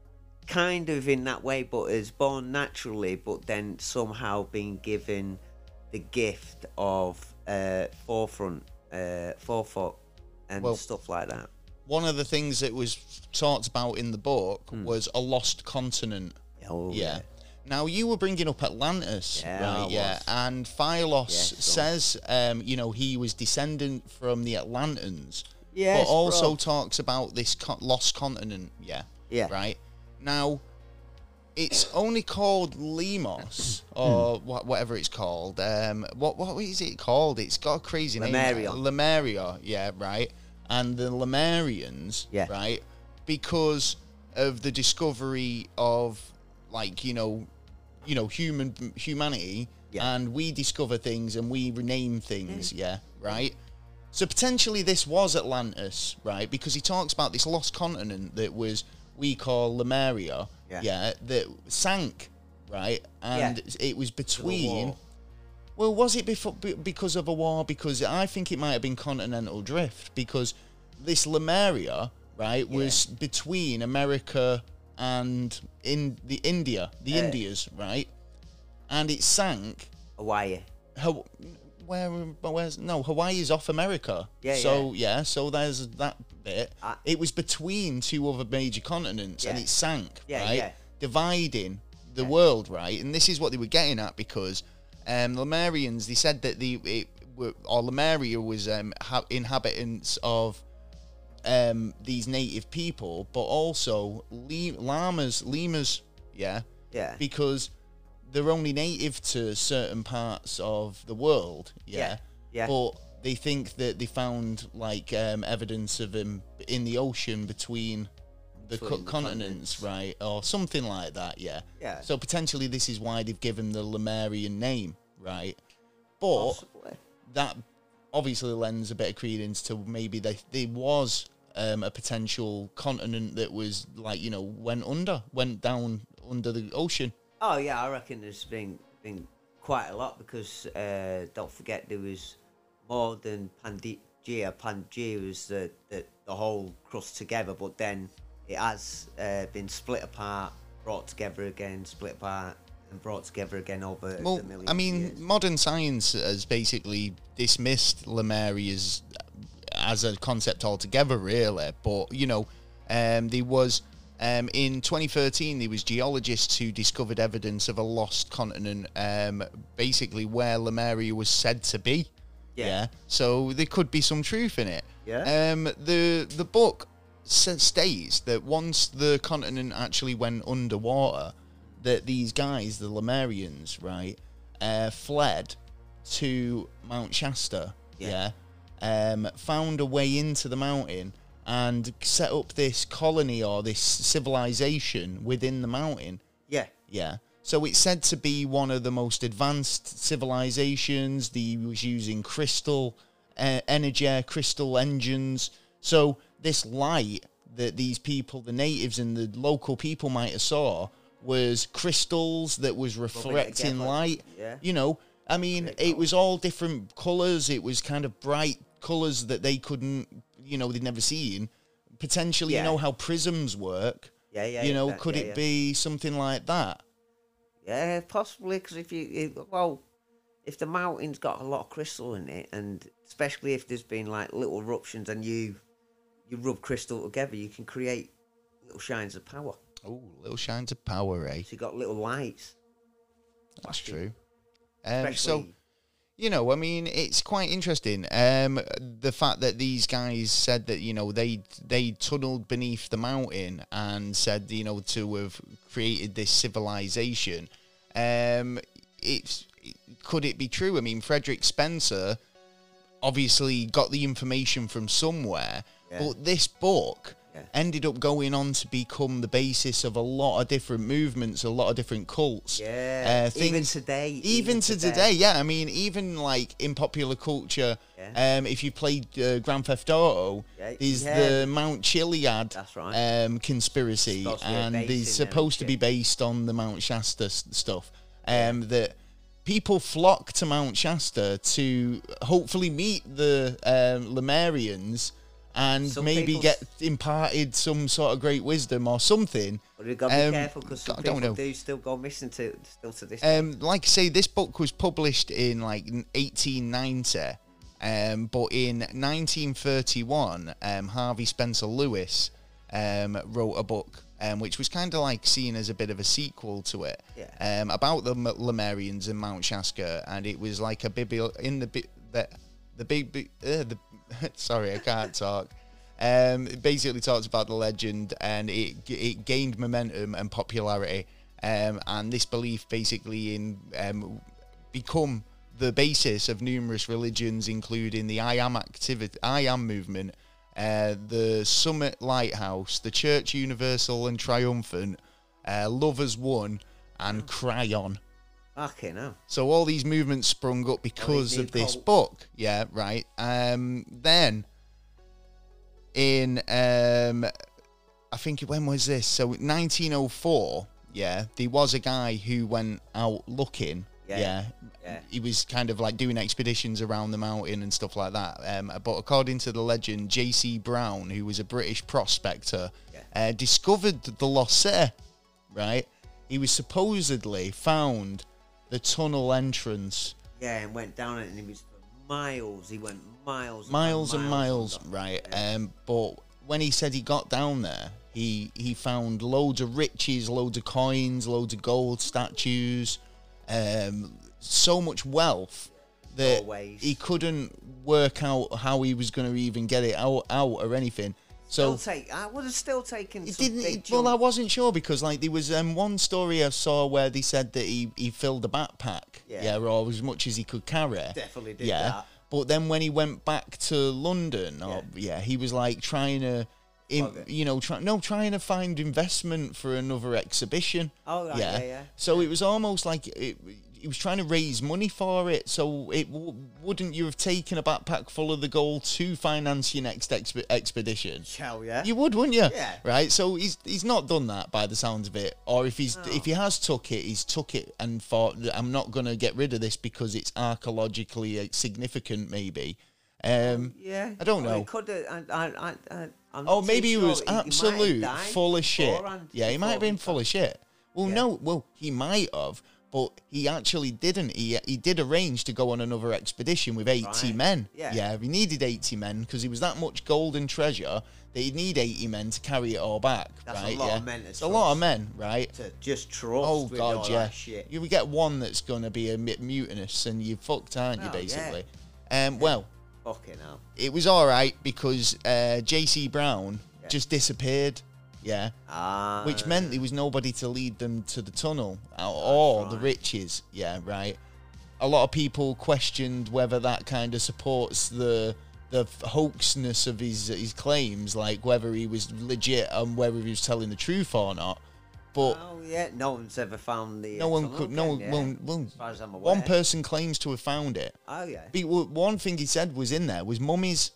kind of in that way, but as born naturally, but then somehow being given the gift of uh, forefront, uh, forefoot, and Well, stuff like that. one of the things that was talked about in the book was a lost continent. Oh, yeah. yeah. Now you were bringing up Atlantis, Yeah, right? I Yeah, was. and Phylos Yes, go says, um, you know, he was descendant from the Atlantans, Yes, but also bro. talks about this co- lost continent. Yeah, Yeah. right. Now, it's only called Lemos or wha- whatever it's called. Um, what what is it called? It's got a crazy Lemuria. name. Lemuria. Yeah, right. And the Lemurians, Yeah. right, because of the discovery of, like, you know, you know, human humanity, Yeah. and we discover things and we rename things, yeah, right. So potentially this was Atlantis, right? Because he talks about this lost continent that was we call Lemuria, Yeah. yeah, that sank, right, and Yeah. it was between. war. Well, was it before, be- because of a war? Because I think it might have been continental drift, because this Lemuria, right, was between America and in the India, the Uh, Indias, right, and it sank. Hawaii. How, where, where's no Hawaii's off America. Yeah, So yeah, so there's that bit. Uh, it was between two other major continents, and Yeah. it sank, Yeah, right, yeah. dividing the Yeah. world, right. And this is what they were getting at, because um, Lemurians, they said that the it, were- or Lemuria was um, ha- inhabitants of um, these native people, but also le- llamas, lemurs, yeah, Yeah. because they're only native to certain parts of the world, yeah. Yeah, yeah. But they think that they found like um, evidence of them in the ocean between the Between co- the continents, continents. right, or something like that, yeah. Yeah. So potentially this is why they've given the Lemurian name, right? But Possibly. that obviously lends a bit of credence to maybe they, there was um, a potential continent that was like, you know, went under, went down under the ocean. Oh yeah, I reckon there's been been quite a lot, because uh, don't forget there was more than Pangea. Pangea was the, the the whole crust together, but then it has uh, been split apart, brought together again, split apart, and brought together again over Well, the millions I of mean, years. modern science has basically dismissed Lemuria as a concept altogether, really. But, you know, um, there was, um, in twenty thirteen, there was geologists who discovered evidence of a lost continent, um, basically where Lemuria was said to be. Yeah. So there could be some truth in it. Yeah. Um, the, the book s- states that once the continent actually went underwater, that these guys, the Lemurians, right, uh, fled to Mount Shasta, yeah, Yeah. um, found a way into the mountain and set up this colony or this civilization within the mountain, Yeah. yeah. So it's said to be one of the most advanced civilizations. They was using crystal uh, energy, crystal engines. So this light that these people, the natives and the local people might have saw, was crystals that was reflecting together. light. Yeah. You know, I mean, Pretty it was all different colours. It was kind of bright colours that they couldn't, you know, they'd never seen. Potentially, Yeah. you know how prisms work. Yeah, yeah. you know, that- could yeah, it yeah. be something like that? Yeah, possibly, because if you, if, well, if the mountain's got a lot of crystal in it, and especially if there's been like little eruptions and you, you rub crystal together, you can create little shines of power. Oh, little shines of power, eh? So you got little lights. That's Flashing. true. Um, so, Especially- you know, I mean, it's quite interesting. Um, the fact that these guys said that, you know, they they tunneled beneath the mountain and said, you know, to have created this civilization. Um, it's could it be true? I mean, Frederick Spencer obviously got the information from somewhere, Yeah. but this book Yeah. ended up going on to become the basis of a lot of different movements, a lot of different cults. Yeah, uh, things, even today. Even, even to today. today. yeah. I mean, even like in popular culture, Yeah. um, if you played uh, Grand Theft Auto, Yeah, there's yeah. the Mount Chiliad That's right. um, conspiracy, Supposed to be a and base they're in there supposed to and be shit. based on the Mount Shasta s- stuff. Um, That people flock to Mount Shasta to hopefully meet the um, Lemurians and Some maybe people get s- imparted some sort of great wisdom or something. But you've got to be Um, careful because some I don't people know. do still go missing to still to this day. Um, like I say, this book was published in like eighteen ninety, um, but in nineteen thirty-one, um, Harvey Spencer Lewis um, wrote a book, um, which was kind of like seen as a bit of a sequel to it, Yeah. um, about the M- Lemurians and Mount Shasta, and it was like a bibli- in the bi- the the big bi- uh, the sorry, I can't talk. Um, it basically talks about the legend, and it it gained momentum and popularity, um, and this belief basically in um, become the basis of numerous religions, including the I Am activity, I Am movement, uh, the Summit Lighthouse, the Church Universal and Triumphant, uh, Lovers One, and Cryon. Okay, no. So all these movements sprung up because new of this cults. book. Yeah, right. Um, then in um, I think when was this? So nineteen oh four. Yeah, there was a guy who went out looking. Yeah, Yeah. yeah. He was kind of like doing expeditions around the mountain and stuff like that. Um, but according to the legend, J C Brown, who was a British prospector, Yeah. uh, discovered the Lost City. Right. He was supposedly found the tunnel entrance. Yeah, and went down it, and he was for miles. He went miles, and miles and miles, under. right? Yeah. Um, but when he said he got down there, he he found loads of riches, loads of coins, loads of gold statues, um, so much wealth that Doorways. he couldn't work out how he was going to even get it out, out or anything. So Still take. I would have still taken. he some didn't. big Well, I chunk. wasn't sure because like there was um, one story I saw where they said that he, he filled a backpack, Yeah. yeah, or as much as he could carry. Definitely did yeah. that. But then when he went back to London, or, yeah. he was like trying to, in, Plug it. you know, try, no, trying to find investment for another exhibition. Oh, right, yeah, yeah. So it was almost like it, he was trying to raise money for it. So it w- wouldn't you have taken a backpack full of the gold to finance your next exp- expedition? Hell yeah. You would, wouldn't you? Yeah. Right. So he's he's not done that by the sounds of it. Or if he's No. if he has took it, he's took it and thought, I'm not going to get rid of this because it's archaeologically uh, significant. Maybe. Um, Yeah. I don't Well, know. he could have. I, I, I, I, I'm not Oh, too maybe he sure. was might have absolute died full of shit. beforehand Yeah, he might have before been he full of shit. Well, Yeah. no, well, he might have, but he actually didn't. He he did arrange to go on another expedition with eighty Right. men. Yeah. yeah, he needed eighty men because he was that much gold and treasure that he'd need eighty men to carry it all back. That's a right? lot yeah? of men to It's a lot of trust. men, right? To just trust. Oh with god, all yeah. That shit. You would get one that's gonna be a bit mutinous, and you're fucked, aren't you? Oh, yeah. Basically. Um, well, Fucking hell. it was all right because uh, J C Brown Yeah. just disappeared. Yeah. Ah. Which meant there was nobody to lead them to the tunnel or or the right. riches. Yeah, right. A lot of people questioned whether that kind of supports the the hoaxness of his his claims, like whether he was legit and whether he was telling the truth or not. But Oh yeah. No one's ever found the. no uh, one tunnel could. No one. again, Well, yeah. well, As far as I'm aware. one person claims to have found it. Oh yeah. But w- one thing he said was in there was mummies.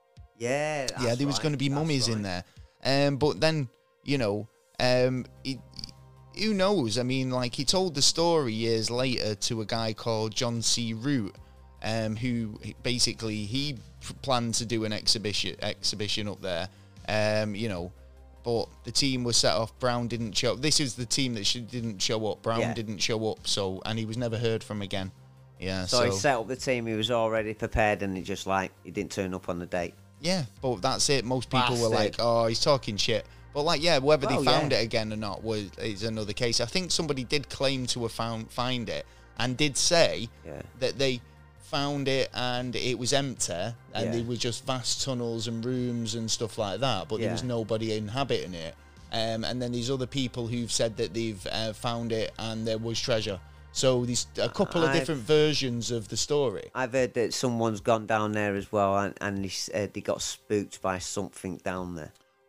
Yeah. yeah, that's there was right, going to be that's mummies in right. there. Um, but then, you know, um, it, who knows? I mean, like, he told the story years later to a guy called John C. Root, um, who basically, he p- planned to do an exhibition exhibition up there, um, you know, but the team was set off. Brown didn't show up. This is the team that sh- didn't show up. Brown Yeah. didn't show up, so, and he was never heard from again. Yeah, So, so, he set up the team. He was already prepared, and he just like he didn't turn up on the date. yeah, but that's it. Most people were Bastard. like, "Oh, he's talking shit." But like, yeah, whether Well, they found yeah. it again or not was is another case. I think somebody did claim to have found find it and did say Yeah. that they found it and it was empty and Yeah. there was just vast tunnels and rooms and stuff like that, but there was Yeah. nobody inhabiting it. Um, and then there's other people who've said that they've uh, found it and there was treasure. So there's a couple of I've- different versions of the story. I've heard that someone's gone down there as well, and and he said they got spooked by something down there.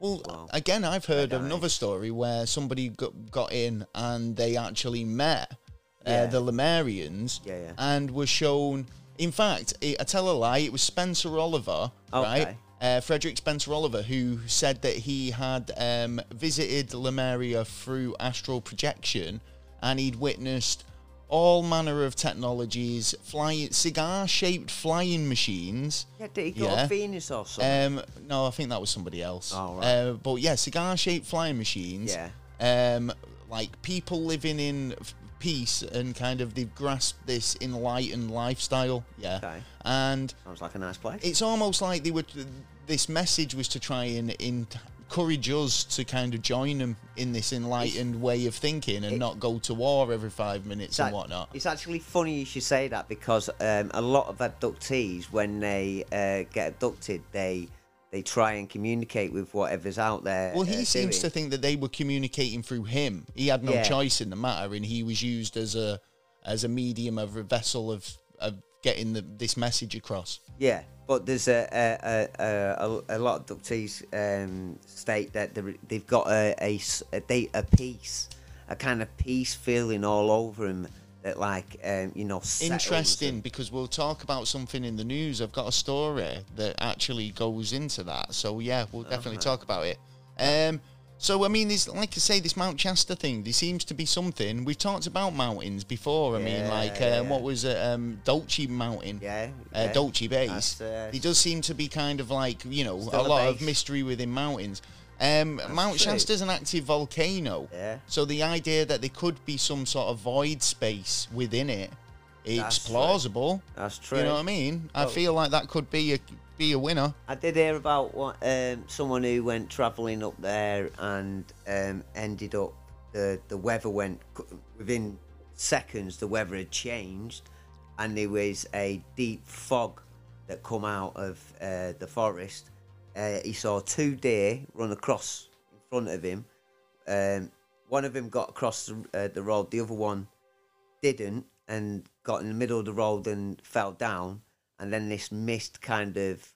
Well, Well, again, I've heard of Red another Eyes. story where somebody got, got in and they actually met uh, Yeah. the Lemurians Yeah, yeah. and were shown. In fact, I I tell a lie, it was Spencer Oliver, right? Okay. Uh, Frederick Spencer Oliver, who said that he had um, visited Lemuria through astral projection and he'd witnessed all manner of technologies, flying cigar-shaped flying machines. Yeah, did he go Yeah. to Venus or something? Um, no, I think that was somebody else. Oh, right. Uh, but yeah, cigar-shaped flying machines. Yeah. Um, like people living in f- peace and kind of they've grasped this enlightened lifestyle. Yeah. Okay. And Sounds like a nice place. it's almost like they were. This message was to try and encourage us to kind of join them in this enlightened way of thinking and it- not go to war every five minutes It's and ac- whatnot. It's actually funny you should say that because um, a lot of abductees, when they uh, get abducted, they they try and communicate with whatever's out there. Well, he uh, seems to doing. think that they were communicating through him. He had no Yeah. choice in the matter, and he was used as a as a medium, of a vessel of of getting the, this message across. Yeah, but there's a a, a, a, a lot of abductees um, state that they're- they've got a a, s- a, they- a peace, a kind of peace feeling all over them that, like, um, you know, settles Interesting, them. because we'll talk about something in the news. I've got a story that actually goes into that. So yeah, we'll definitely talk about it. Um, so I mean, there's, like I say, this Mount Shasta thing. There seems to be something. We've talked about mountains before. I mean, Yeah, like uh, yeah. what was it? Um, Dolce Mountain. Yeah, Uh, yeah. Dolce Base. That's, uh, It does seem to be kind of like, you know, Still a a lot of base. mystery within mountains. Um, Mount true. Shasta's an active volcano. Yeah. So the idea that there could be some sort of void space within it, it's That's true. plausible. That's true. You know what I mean? I Well- feel like that could be a be a winner. I did hear about what, um, someone who went travelling up there and um, ended up the the weather went within seconds. The weather had changed, and there was a deep fog that come out of uh, the forest. Uh, he saw two deer run across in front of him. Um, one of them got across the, uh, the road. The other one didn't, and got in the middle of the road and fell down. And then this mist kind of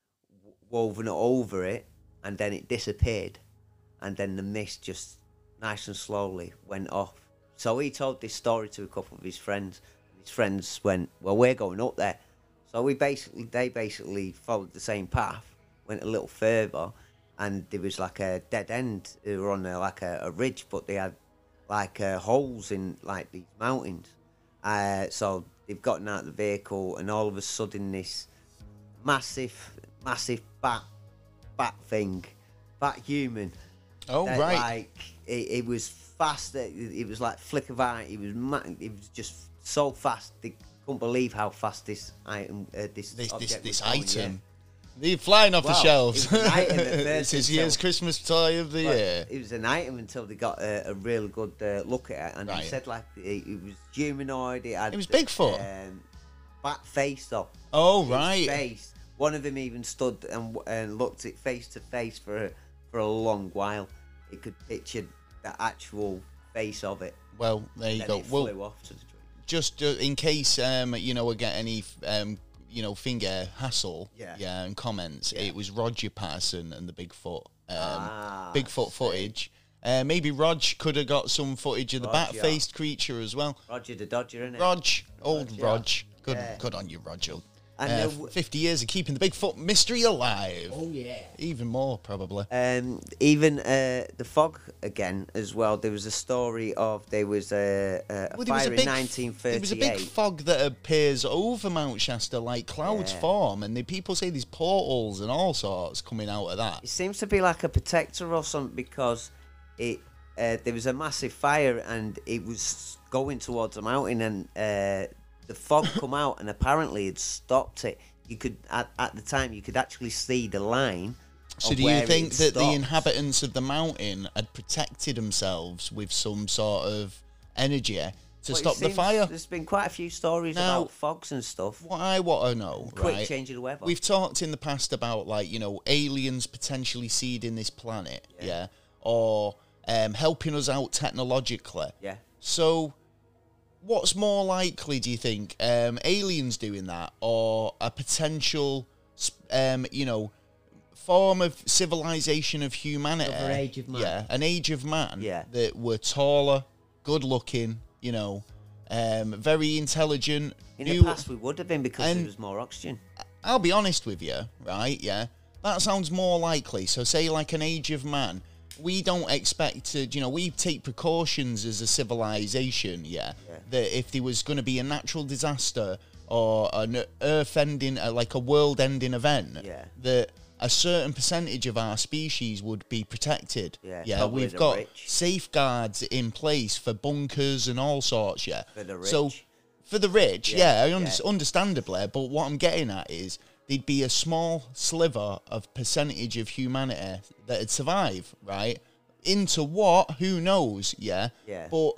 woven over it, and then it disappeared, and then the mist just nice and slowly went off. So he told this story to a couple of his friends. His friends went, "Well, we're going up there." So we basically, they basically followed the same path, went a little further, and there was like a dead end. They were on a, like a, a ridge, but they had like uh, holes in like these mountains. Uh, so they've gotten out of the vehicle, and all of a sudden, this massive, massive bat, bat thing, bat human. Oh, that, right. Like it, it was fast. It, it was like flick of eye. It was ma- it was just so fast. They couldn't believe how fast this item, uh, this This object this, this was going, item. They're flying off the Well, shelves. it was an item at This first is until- year's Christmas toy of the yeah. year. It was an item until they got a, a really good uh, look at it, and Right. he said like it, it was humanoid. It had It was Bigfoot? Um, bat face though. Oh, Its right. Face. One of them even stood and, and looked it face to face for a, for a long while. It could picture the actual face of it. Well, there you Then go. it Well, flew off to the tree. just uh, in case um, you know we get any um, you know finger hassle, Yeah. yeah, and comments. Yeah. It was Roger Patterson and the Bigfoot, um, Ah, Bigfoot I see. footage. Uh, maybe Rog could have got some footage of the Roger. bat-faced creature as well. Roger the Dodger, innit? Rog, old Roger. Rog, good, Yeah. good on you, Roger. And Uh, there w- Fifty years of keeping the Bigfoot mystery alive. Oh yeah. Even more probably. Um, even uh, the fog again as well. There was a story of there was a, a, a Well, there was fire a big, in nineteen there was a big thirty-eight. fog that appears over Mount Shasta, like clouds Yeah. form, and the people say there's portals and all sorts coming out of that. It seems to be like a protector or something because it uh, there was a massive fire and it was going towards the mountain, and uh, the fog come out, and apparently it stopped it. You could at, at the time you could actually see the line. So of do where you it think that the stopped. inhabitants of the mountain had protected themselves with some sort of energy to Well, it stop the seems fire? There's been quite a few stories Now- about fogs and stuff. What I want to know, Quick right? change of the weather. We've talked in the past about, like, you know, aliens potentially seeding this planet, yeah, Yeah. or um, helping us out technologically. Yeah. So, what's more likely, do you think? Um, aliens doing that, or a potential, sp- um, you know, form of civilization of humanity. Another age of man. Yeah, an age of man Yeah. that were taller, good looking, you know, um, very intelligent. In knew- the past, we would have been because and- there was more oxygen. I'll be honest with you, right? Yeah, that sounds more likely. So, say like an age of man, we don't expect to, you know, we take precautions as a civilization, yeah, Yeah. that if there was going to be a natural disaster or an earth-ending, uh, like a world-ending event, Yeah. that a certain percentage of our species would be protected. Yeah, yeah, probably we've the got rich. safeguards in place for bunkers and all sorts, yeah. For the So, rich. for the rich, Yeah, yeah, I under- yeah. understandably, but what I'm getting at is there'd be a small sliver of percentage of humanity that'd survive, right? Into what? Who knows, yeah? Yeah. But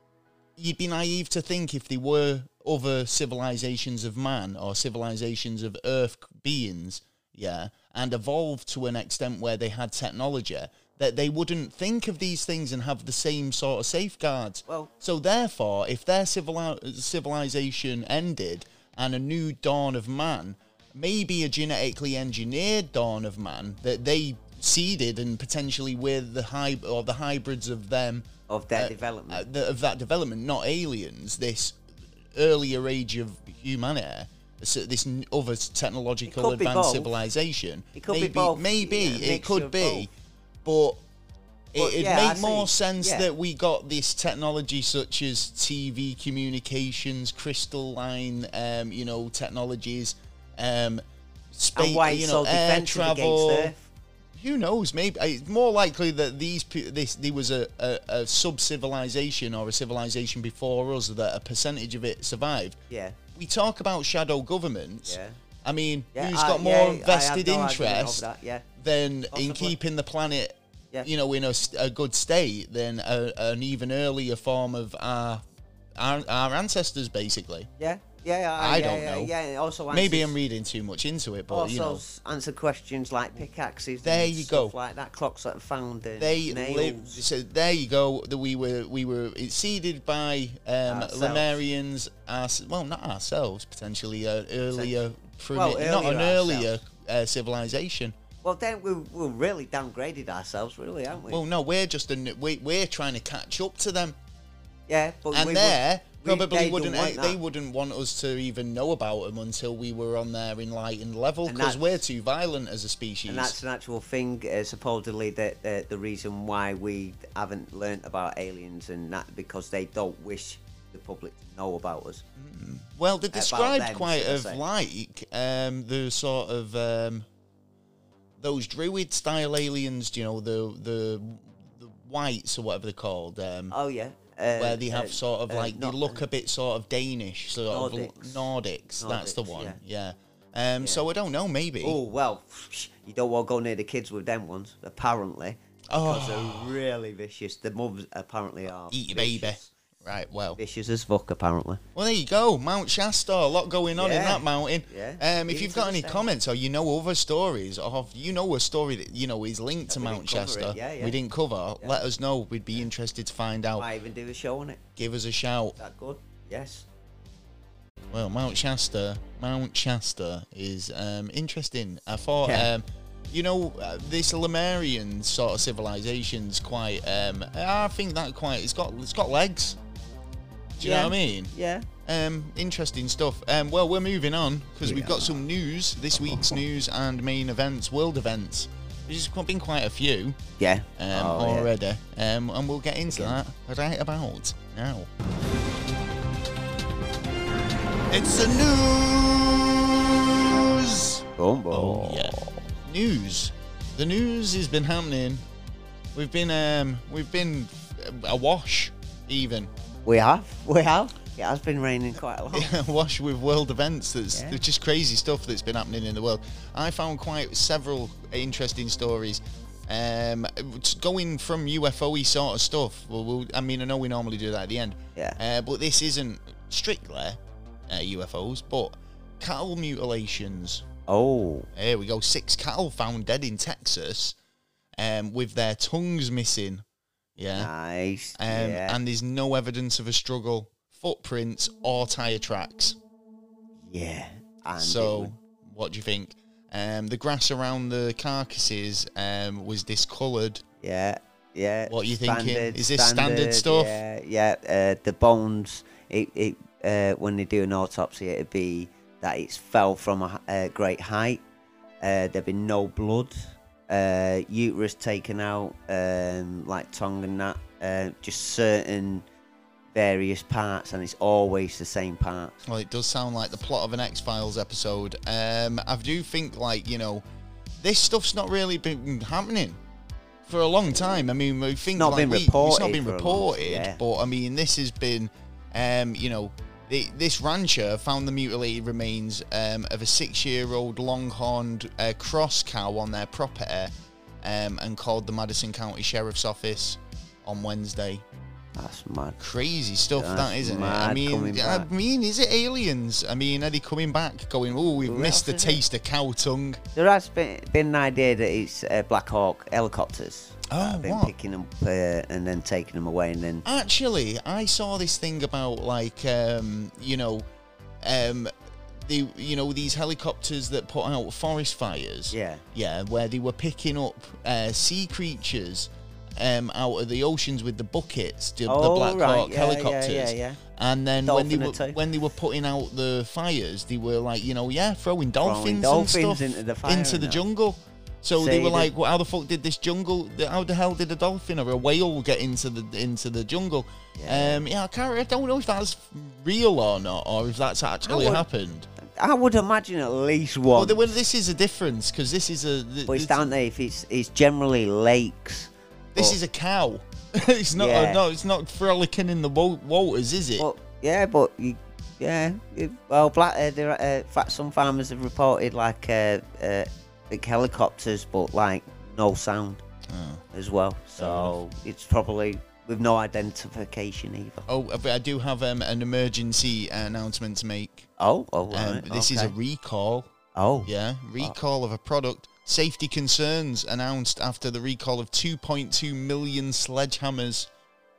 you'd be naive to think if there were other civilizations of man or civilizations of earth beings, yeah, and evolved to an extent where they had technology, that they wouldn't think of these things and have the same sort of safeguards. Well- so therefore, if their civili- civilization ended and a new dawn of man, maybe a genetically engineered dawn of man that they seeded and potentially with the hy- or the hybrids of them Of their uh, development. uh, the, of that development, not aliens. This earlier age of humanity, this, this n- other technological It could be advanced both. civilization. It could be maybe, both, maybe yeah, a it mixture could of be, but. But, It'd yeah, I make more see. sense Yeah. that we got this technology such as T V communications, crystalline, um, you know, technologies, um, space, and why you it's know, so air defensive travel. against Earth. Who knows? Maybe it's more likely that these pe- this there was a, a, a sub civilization or a civilization before us that a percentage of it survived. Yeah. We talk about shadow governments. Yeah. I mean, Yeah, who's I- got yeah, more I have vested no argument over interest that, yeah. than in Possibly. keeping the planet, Yeah. you know, in a, s- a good state than a, an even earlier form of our our, our ancestors, basically. Yeah. Yeah. I yeah, don't yeah, know. Yeah. It also Maybe answers- I'm reading too much into it, but also you know, s- answer questions like pickaxes. There and you stuff go. Like that, clocks that are found. And they nails. lived. So there you go. That we were we were seeded by um, Ourselves. Lemurians. Our, well, not ourselves. Potentially an earlier, primi- Well, not an earlier earlier uh, civilization. Well, then we we really downgraded ourselves, really, haven't we? Well, no, we're just a, n- we, we're trying to catch up to them, yeah, but and we there would, we- probably they wouldn't. don't want They that. wouldn't want us to even know about them until we were on their enlightened level And because that's- we're too violent as a species. And that's an actual thing, uh, supposedly, that uh, the reason why we haven't learnt about aliens and that because they don't wish the public to know about us. Well, they're About described them, quite should I of say. like um, the sort of um, those druid style aliens. You know, the the the whites or whatever they're called. Um, Oh yeah, uh, where they have uh, sort of uh, like not- they look a bit sort of Danish, sort of Nordics. Nordics. That's the Nordics, one. yeah. Yeah. Um. So I don't know. Maybe. Oh well, you don't want to go near the kids with them ones, apparently, because Oh. they're really vicious. The mums apparently are Eat your vicious. baby. Right. Well. Vicious as fuck, apparently. Well, there you go. Mount Shasta. A lot going on in Yeah. that mountain. Yeah. Um. If Even you've to got this any day. comments or you know other stories or if you know a story that you know is linked to we Mount didn't cover Shasta, it, yeah, yeah. we didn't cover. Yeah. Let us know. We'd be interested to find out. Might even do a show on it. Give us a shout. Is that good? Yes. Well, Mount Shasta, Mount Shasta is um, interesting. I thought, Yeah. um, you know, uh, this Lemurian sort of civilization's quite. Um, I think that quite. It's got. It's got legs. Do you Yeah. know what I mean? Yeah. Um, interesting stuff. Um, well, we're moving on because we've Yeah. got some news. This week's news and main events, world events. There's been quite a few Yeah. um, Oh, yeah. already, um, and we'll get into Okay. that right about now. It's the news. Oh yeah, news. The news has been happening. We've been um, we've been awash even. We have. We have. It has been raining quite a lot. Awash with world events. That's Yeah. there's just crazy stuff that's been happening in the world. I found quite several interesting stories. Um, it's going from U F O-y sort of stuff. Well, we'll, I mean, I know we normally do that at the end. Yeah. Uh, but this isn't strictly uh, U F Os, but cattle mutilations. Oh. Here we go. Six cattle found dead in Texas, um, with their tongues missing. Yeah. Nice. Um, yeah. And there's no evidence of a struggle, footprints, or tyre tracks. yeah. And it So, would- what do you think? Um, the grass around the carcasses um, was discoloured. Yeah, yeah. What are you thinking? Standard, Is this standard stuff? Yeah, yeah. Uh, the bones, it, it uh, when they do an autopsy, it'd be that it's fell from a, a great height. Uh, there'd be no blood. Uh, uterus taken out, um, like tongue and that. Uh, just certain various parts, and it's always the same parts. Well, it does sound like the plot of an X-Files episode. Um, I do think, like, you know, this stuff's not really been happening for a long time. I mean, we think Not like been we, reported it's not been for a reported, long- yeah. but I mean, this has been, um, you know, the, this rancher found the mutilated remains um, of a six-year-old longhorned uh, cross cow on their property, um, and called the Madison County Sheriff's Office on Wednesday. That's mad. Crazy stuff, That's that isn't it? mad I mean, coming I back. mean, is it aliens? I mean, are they coming back, going, "Oh, we've Who missed the else is it? taste of cow tongue"? There has been, been an idea that it's uh, Black Hawk helicopters. Oh, that have been what? picking them uh, and then taking them away, and then Actually, I saw this thing about like, um, you know, um, the you know these helicopters that put out forest fires. yeah, Yeah, where they were picking up uh, sea creatures um, out of the oceans with the buckets, the, the Oh, Black right, Hawk yeah, helicopters. yeah, yeah, yeah. And then when they Dolphin were or two. when they were putting out the fires, they were like, you know, yeah, throwing dolphins, dolphins and stuff into the fire into and the that. jungle. So See, they were the- like, well, how the fuck did this jungle? How the hell did a dolphin or a whale get into the into the jungle? Yeah. Um, yeah, I can't. I don't know if that's real or not, or if that's actually would- happened. I would imagine at least Well, one. the, well, this is a difference because this is a. th- but it's this- down there. If it's it's generally lakes. This but- is a cow. it's not. Yeah. A, no, it's not frolicking in the wa- waters, is it? But yeah, but you, yeah, it, well, black. Uh, there, are, uh, in fact, some farmers have reported like uh, uh, big helicopters, but like no sound Oh. as well. So it's probably with no identification either. Oh, but I do have um, an emergency announcement to make. Oh, oh, Um, right, this is a okay. recall. Oh, Yeah, recall of a product. Safety concerns announced after the recall of two point two million sledgehammers.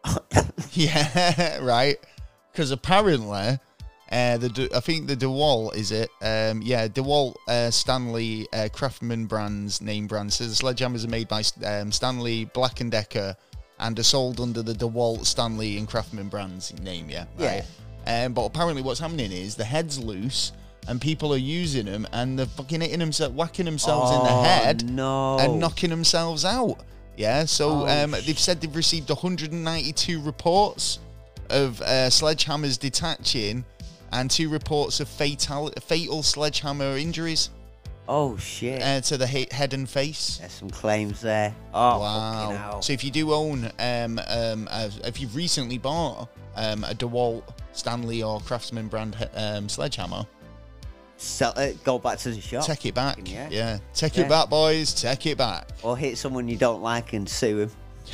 Yeah, right. Because apparently, uh, the De- I think the DeWalt is it. Um, yeah, DeWalt uh, Stanley uh, Craftsman brands name brands. So the sledgehammers are made by um, Stanley Black and Decker and are sold under the DeWalt Stanley and Craftsman brands name. Yeah, right. Um, but apparently, what's happening is the head's loose. And people are using them, and they're fucking hitting themselves, whacking themselves in the Oh, head, no. and knocking themselves out. Yeah, so Oh, um, they've said they've received one hundred ninety-two reports of uh, sledgehammers detaching, and two reports of fatal fatal sledgehammer injuries Oh shit. uh, to the he- head and face. There's some claims there. Oh, fucking Wow! hell. So if you do own, um, um, uh, if you've recently bought um, a DeWalt, Stanley, or Craftsman brand he- um, sledgehammer. Sell it, go back to the shop. Take it back. Yeah. Yeah. Take Yeah. it back, boys. Take it back. Or hit someone you don't like and sue him.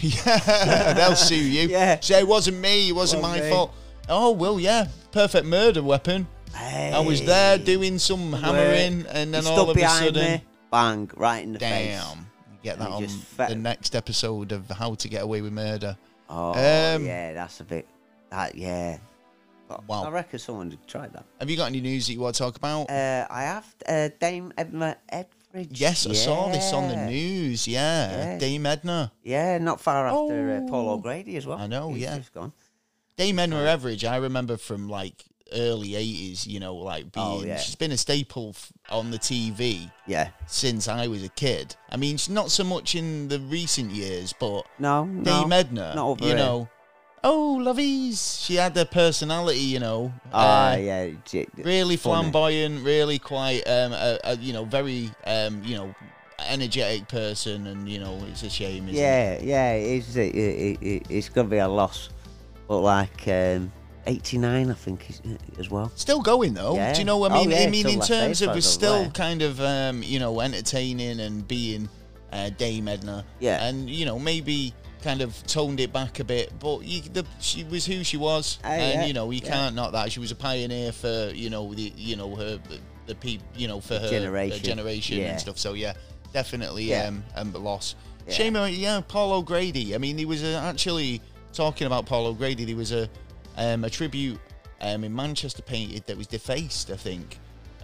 Yeah. They'll sue you. Yeah. Say it wasn't me. It wasn't Wasn't my me. fault. Oh, well, yeah. Perfect murder weapon. Hey. I was there doing some hammering, and then He all stood of a behind sudden, me, bang, right in the face. damn. You get And that he on just fe- the next episode of How to Get Away with Murder. Oh, Um, yeah, that's a bit. That yeah. Wow. I reckon someone would try that. Have you got any news that you want to talk about? Uh, I have uh, Dame Edna Edridge. yes, I saw this on the Yeah. news. Yeah. Yeah. Dame Edna. Yeah, not far after uh, Paul Oh. O'Grady as well. I know, He's yeah. just gone. Dame Edna Everage, I remember from like early eighties, you know, like being, Oh, yeah. she's been a staple f- on the T V Yeah. since I was a kid. I mean, she's not so much in the recent years, but No, no. Dame Edna, not over you here. know, oh, lovies, she had her personality, you know. Ah, uh, yeah. j- Really funny. flamboyant, really quite, um, a, a, you know, very, um, you know, energetic person, and, you know, it's a shame, isn't it? Yeah, yeah. It's it, it, it, it's gonna be a loss, but like um, eighty-nine, I think, is, as well. Still going though. Yeah. Do you know? I Oh, mean, yeah, I mean, till in last terms day, of as it's far as I'm still aware. kind of, um, you know, entertaining and being uh, Dame Edna. Yeah. And you know, maybe kind of toned it back a bit, but you, the, she was who she was, Uh, and yeah, you know, you yeah. can't knock that. She was a pioneer for you know the you know her the people you know for her Generation. her generation Yeah. and stuff. So yeah, definitely Yeah. um, um a loss. Yeah. Shame, uh, yeah, Paul O'Grady. I mean, he was uh, actually talking about Paul O'Grady. There was a um, a tribute um, in Manchester painted that was defaced, I think.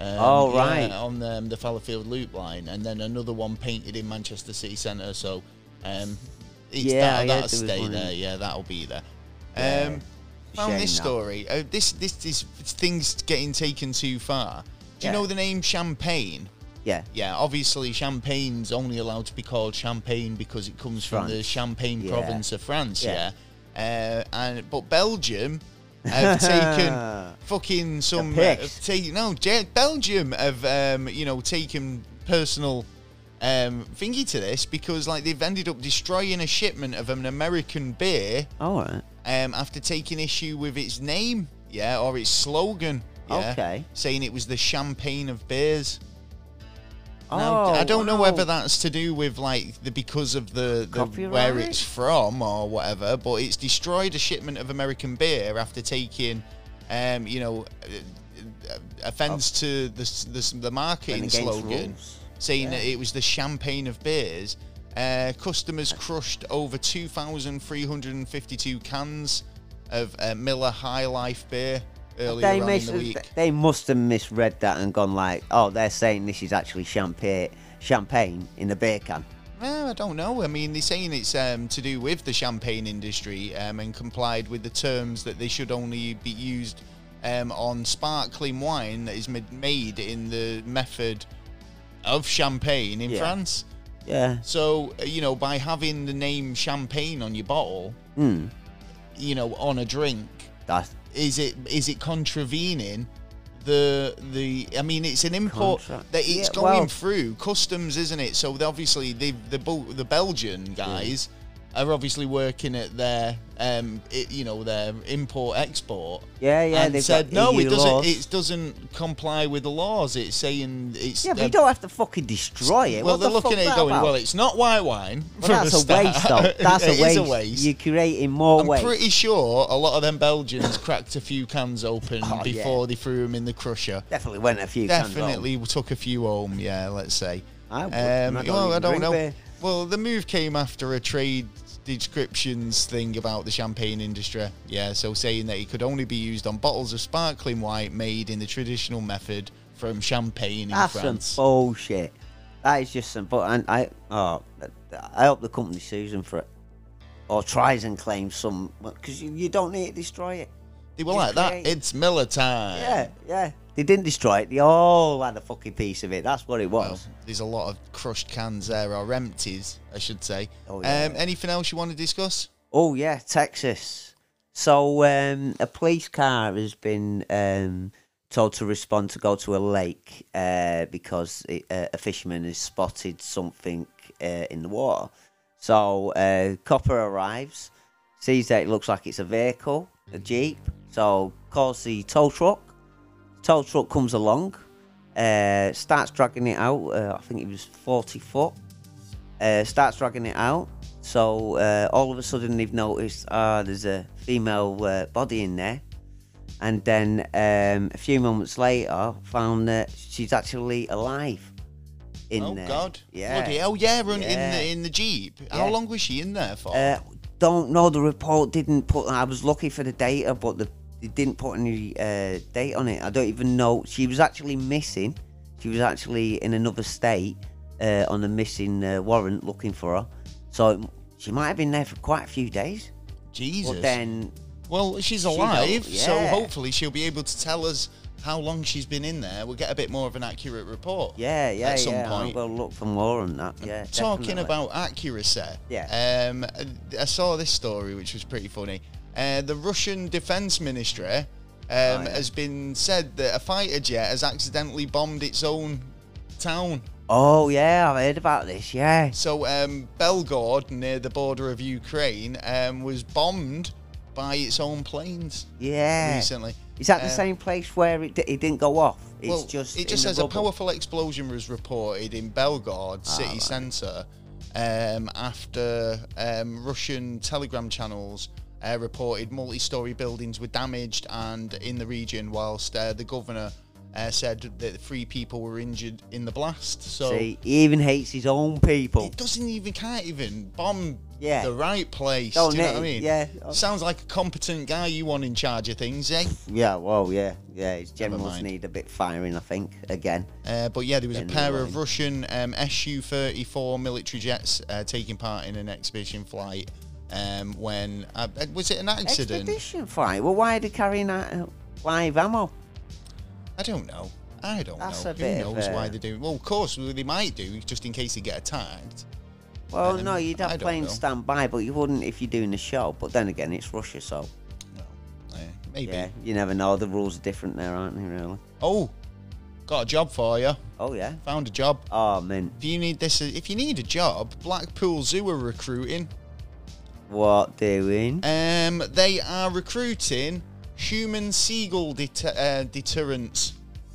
Um, oh, yeah, right. on um, the Fallowfield Loop line, and then another one painted in Manchester City Centre. So, um, it's Yeah, that, I that'll heard there was stay one in- there. Yeah, that'll be there. Yeah. Um, found Shame this that. story. Uh, this this is things getting taken too far. Do you Yeah. know the name Champagne? Yeah. Yeah, obviously Champagne's only allowed to be called Champagne because it comes from the France. Champagne Yeah. province of France. Yeah, Yeah. uh, and but Belgium have taken fucking some. The Uh, pigs. take, no, J- Belgium have um, you know taken personal um, thingy to this because like they've ended up destroying a shipment of an American beer All right. um, after taking issue with its name, yeah, or its slogan. Yeah, Okay. saying it was the champagne of beers. Oh, Now, I don't know wow. whether that's to do with like the because of the, the Copyright? where it's from or whatever, but it's destroyed a shipment of American beer after taking, um, you know, uh, uh, offence to the, s- the s- the marketing Went against slogan, rules. saying Yeah. that it was the champagne of beers. Uh, customers crushed over two thousand three hundred fifty-two cans of uh, Miller High Life beer earlier They, on mis- in the week. they must have misread that and gone like, oh, they're saying this is actually champagne, champagne in a beer can. Well, I don't know. I mean, they're saying it's um, to do with the champagne industry um, and complied with the terms that they should only be used um, on sparkling wine that is ma- made in the method of champagne in Yeah. France. Yeah. So, uh, you know, by having the name champagne on your bottle, Hmm. you know, on a drink, That's is it is it contravening the the I mean it's an import Contract. that it's Yeah, going well- through customs, isn't it? So they obviously they the Bel- the Belgian guys are obviously working at their um it, you know their import export. Yeah, yeah, And they've said got no, it E U doesn't. laws." It doesn't comply with the laws. It's saying it's yeah, but uh, you don't have to fucking destroy it. well, What they're the looking fuck at it that going, about? well, it's not white wine. Well, from that's the a start. waste, though. That's It a is waste. a waste. You're creating more I'm waste. pretty sure a lot of them Belgians cracked a few cans open Oh, before yeah. they threw them in the crusher. Definitely went a few cans Definitely took a few home, yeah, let's say. I would. Um, I don't well, I even don't drink know. beer. Well, the move came after a trade descriptions thing about the champagne industry. Yeah, so saying that it could only be used on bottles of sparkling wine made in the traditional method from Champagne in That's France. some bullshit. That is just some. But and I, oh, I hope the company sues them for it, or tries and claims some, because you, you don't need to destroy it. They were Just like that. create- It's Miller time. Yeah, yeah. They didn't destroy it. They all had a fucking piece of it. That's what it Well, was. there's a lot of crushed cans there, or empties, I should say. Oh, yeah. Um, anything else you want to discuss? Oh yeah, Texas. So um, a police car has been um, told to respond to go to a lake uh, because it, uh, a fisherman has spotted something uh, in the water. So uh, copper arrives, sees that it looks like it's a vehicle, a jeep. So calls the tow truck. Tow truck comes along, uh, starts dragging it out. Uh, I think it was forty foot. Uh, starts dragging it out. So uh, all of a sudden they've noticed, ah, there's a female uh, body in there. And then um, a few moments later, found that she's actually alive in oh there. God! Yeah. Bloody hell! Yeah, run in Yeah. the in the jeep. How Yeah. long was she in there for? Uh, don't know. The report didn't put. I was looking for the data, but the, it didn't put any uh, date on it. I don't even know. She was actually missing. She was actually in another state uh, on a missing uh, warrant, looking for her. So she might have been there for quite a few days. Jesus. But then, well, she's she's alive, al- so yeah. hopefully she'll be able to tell us how long she's been in there. We'll get a bit more of an accurate report. yeah, yeah, at some yeah. I'm point. gonna look for more on that. Yeah. Talking definitely. about accuracy, Yeah. Um, I saw this story which was pretty funny. Uh, the Russian Defense Ministry um, yeah. has been said that a fighter jet has accidentally bombed its own town. Oh yeah, I've heard about this. Yeah. So um, Belgorod, near the border of Ukraine, um, was bombed by its own planes Yeah. recently. Is that the Uh, same place where it, it didn't go off? It's well, just it just in the says a rubble. powerful explosion was reported in Belgorod city right. centre um, after um, Russian telegram channels uh, reported multi-storey buildings were damaged and in the region, whilst uh, the governor uh, said that three people were injured in the blast. So See, he even hates his own people. it doesn't even, can't even bomb Yeah. the right place. Don't Do you know it? what I mean? Yeah. Sounds like a competent guy you want in charge of things, eh? Yeah, well, yeah, yeah. His generals mind. need a bit firing, I think, again. Uh, but yeah, there was a Getting pair in of line. Russian um, S U thirty-four military jets uh, taking part in an expedition flight um, when... Uh, was it an accident? Expedition flight? Well, why are they carrying uh, live ammo? I don't know. I don't That's know. a Who bit of knows a- why they do? Well, of course, well, they might do, just in case they get attacked. Well, Um, no, you'd I have don't planes know. stand by, but you wouldn't if you're doing a show. But then again, it's Russia, so No, uh, maybe. yeah, you never know. The rules are different there, aren't they? Really? Oh, got a job for you. Oh yeah. Found a job. Oh man, If you need this, if you need a job, Blackpool Zoo are recruiting. what doing? Um, they are recruiting human seagull deter- uh, deterrents.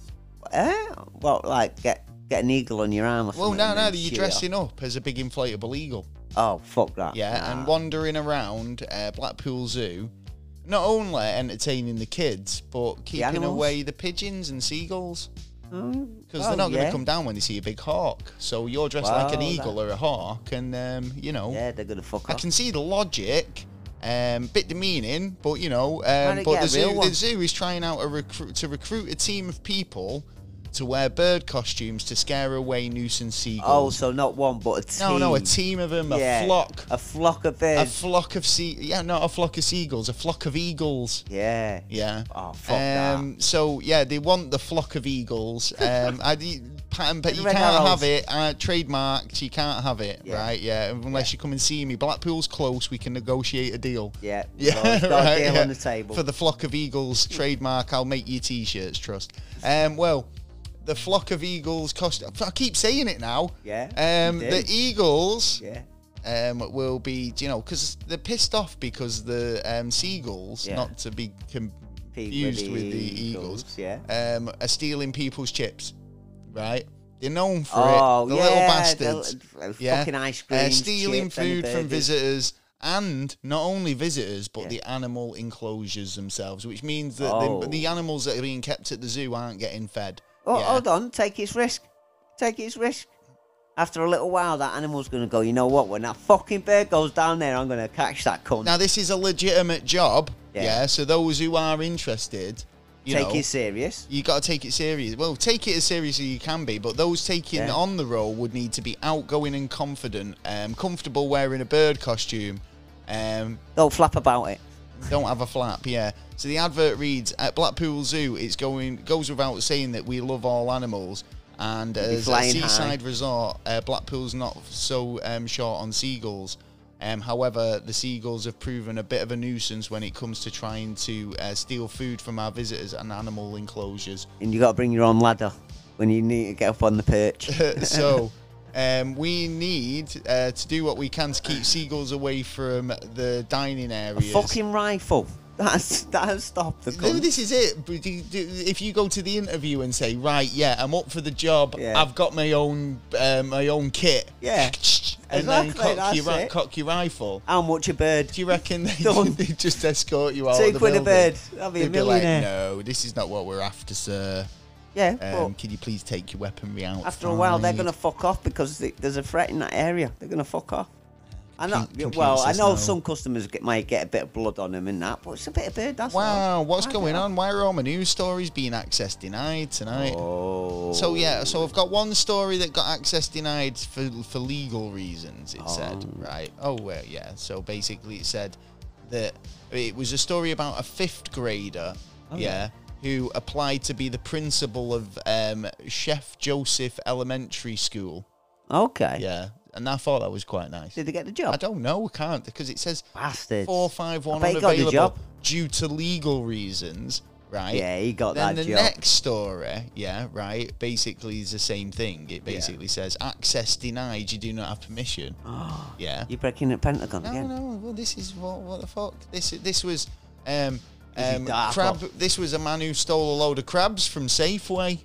Eh? What, like get get an eagle on your arm or Well, something? no, and no, then you're shoot it dressing up as a big inflatable eagle. off? Oh, fuck that. Yeah, Nah. and wandering around uh, Blackpool Zoo, not only entertaining the kids, but keeping animals? away the pigeons and seagulls. Mm, Because well, they're not going to yeah. come down when they see a big hawk. So you're dressed like an Well, eagle or a hawk, and, um, you know, Yeah, they're gonna fuck I off. can see the logic. Um, bit demeaning, but you know, Why um, not but get the a zoo, real the one? zoo is trying out a recruit to recruit a team of people to wear bird costumes to scare away nuisance Oh, seagulls. so not one, but a team. no, no, a team of them, Yeah, a flock, A flock of a birds. flock of sea, yeah, not a flock of seagulls, a flock of eagles. yeah. Yeah. Oh, fuck that. um, So yeah, they want the flock of eagles. Um, I, patent, but The you red can't arrows. have it. Uh, trademarked. You can't have it, Yeah. right? Yeah, unless you come and see me. Blackpool's close. We can negotiate a deal. Yeah. Yeah, So it's got a right, deal yeah. on the table. For the flock of eagles trademark, I'll make you t-shirts. Trust. Um, well, the flock of eagles cost. I keep saying it now. Yeah, Um, you the do. eagles. yeah. Um, will be, you know, because they're pissed off because the um, seagulls, Yeah. not to be Pig confused with the eagles, Yeah. um, are stealing people's chips, right? They're known for Oh, it. The yeah. little the bastards. l- Yeah. Fucking ice cream. Uh, stealing food from visitors, and not only visitors, but Yeah. the animal enclosures themselves, which means that Oh. the, the animals that are being kept at the zoo aren't getting fed. Oh, Yeah. hold on. Take its risk. Take its risk. After a little while, that animal's going to go, you know what? When that fucking bird goes down there, I'm going to catch that cunt. Now, this is a legitimate job, yeah, Yeah. so those who are interested, you Take know, it serious. you got to take it serious. Well, take it as serious as you can be, but those taking Yeah. on the role would need to be outgoing and confident, um, comfortable wearing a bird costume, um, Don't flap about it. don't have a flap, yeah. So the advert reads, at Blackpool Zoo, it's going goes without saying that we love all animals, and be as a flying seaside resort, uh, Blackpool's not so um, short on seagulls. Um, however, the seagulls have proven a bit of a nuisance when it comes to trying to uh, steal food from our visitors and animal enclosures. And you got to bring your own ladder when you need to get up on the perch. So um, we need uh, to do what we can to keep seagulls away from the dining A areas. fucking rifle. That's that'll stop the No, cunt. this is it. But do- do- If you go to the interview and say, "Right, yeah, I'm up for the job. Yeah. I've got my own uh, my own kit," Yeah. and then Exactly, cock your, that's ri- it. cock your rifle. How much a bird? Do you reckon they, Done. they just escort you out Two of the quid a building? bird. That'll be a They'd be like, millionaire. "No, this is not what we're after, sir. Yeah, Um, but can you please take your weaponry out?" after a while, they're Fine." going to fuck off because th- there's a threat in that area. They're going to fuck off. I know. Com- computer Well, I says know no. some customers get, might get a bit of blood on them and that, but it's a bit of bird. That's Wow, all. what's I going don't- on? Why are all my news stories being access denied tonight? Oh. So yeah, so I've got one story that got access denied for for legal reasons. It said, right? Oh well, yeah. So basically, it said that it was a story about a fifth grader, Oh, yeah, who applied to be the principal of um, Chef Joseph Elementary School. Okay. Yeah, and I thought that was quite nice. Did they get the I job? don't know, can't because it says Bastards. four five one I bet he got the unavailable job. due to legal reasons. Right. Yeah, he got Then that the job. next story, yeah, right, basically is the same thing. It basically says access denied. You do not have permission. Yeah. You're breaking the Pentagon No, again. no. Well, this is what, what the fuck. This this was um Is he um dark crab. or- This was a man who stole a load of crabs from Safeway.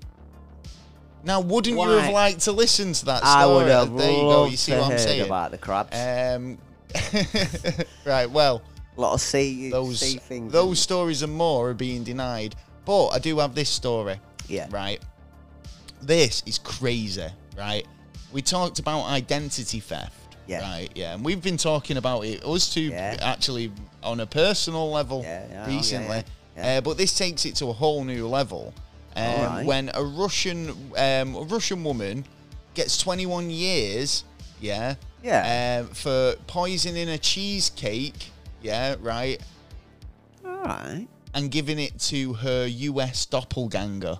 Now, wouldn't you Why? have liked to listen to that story? I would have there you go. loved You see to what I'm heard saying? about the crabs. Um. right. Well. a lot of sea, Those sea things. those stories and more are being denied. But I do have this story. Yeah. Right? This is crazy, right? We talked about identity theft. Yeah. Right, yeah. And we've been talking about it, us two, Yeah. actually, on a personal level Yeah, yeah, oh, recently. yeah, yeah. Uh, but this takes it to a whole new level. Um, Alright. When a Russian, um, a Russian woman gets twenty-one years, yeah, Yeah. um, for poisoning a cheesecake, yeah, right, All right. and giving it to her U S doppelganger.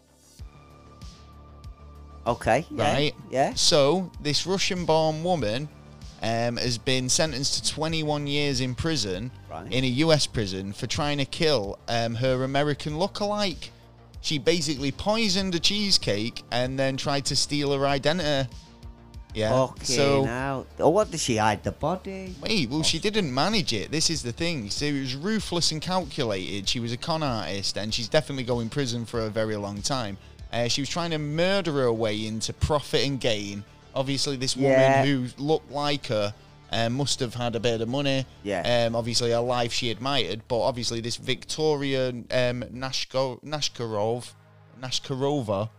Okay. Yeah, Right? Yeah. So, this Russian-born woman um, has been sentenced to twenty-one years in prison, Right. in a U S prison, for trying to kill um, her American lookalike. She basically poisoned a cheesecake and then tried to steal her identity. Yeah. Okay. so, Now, oh, what did she hide the body? wait, well, she didn't manage it. This is the thing. So it was ruthless and calculated. She was a con artist, and she's definitely going to prison for a very long time. Uh, she was trying to murder her way into profit and gain. Obviously, this woman Yeah. who looked like her um, must have had a bit of money. Yeah. Um, obviously, a life she admired. But obviously, this Victoria um, Nashko- Nashkarov, Nashkarova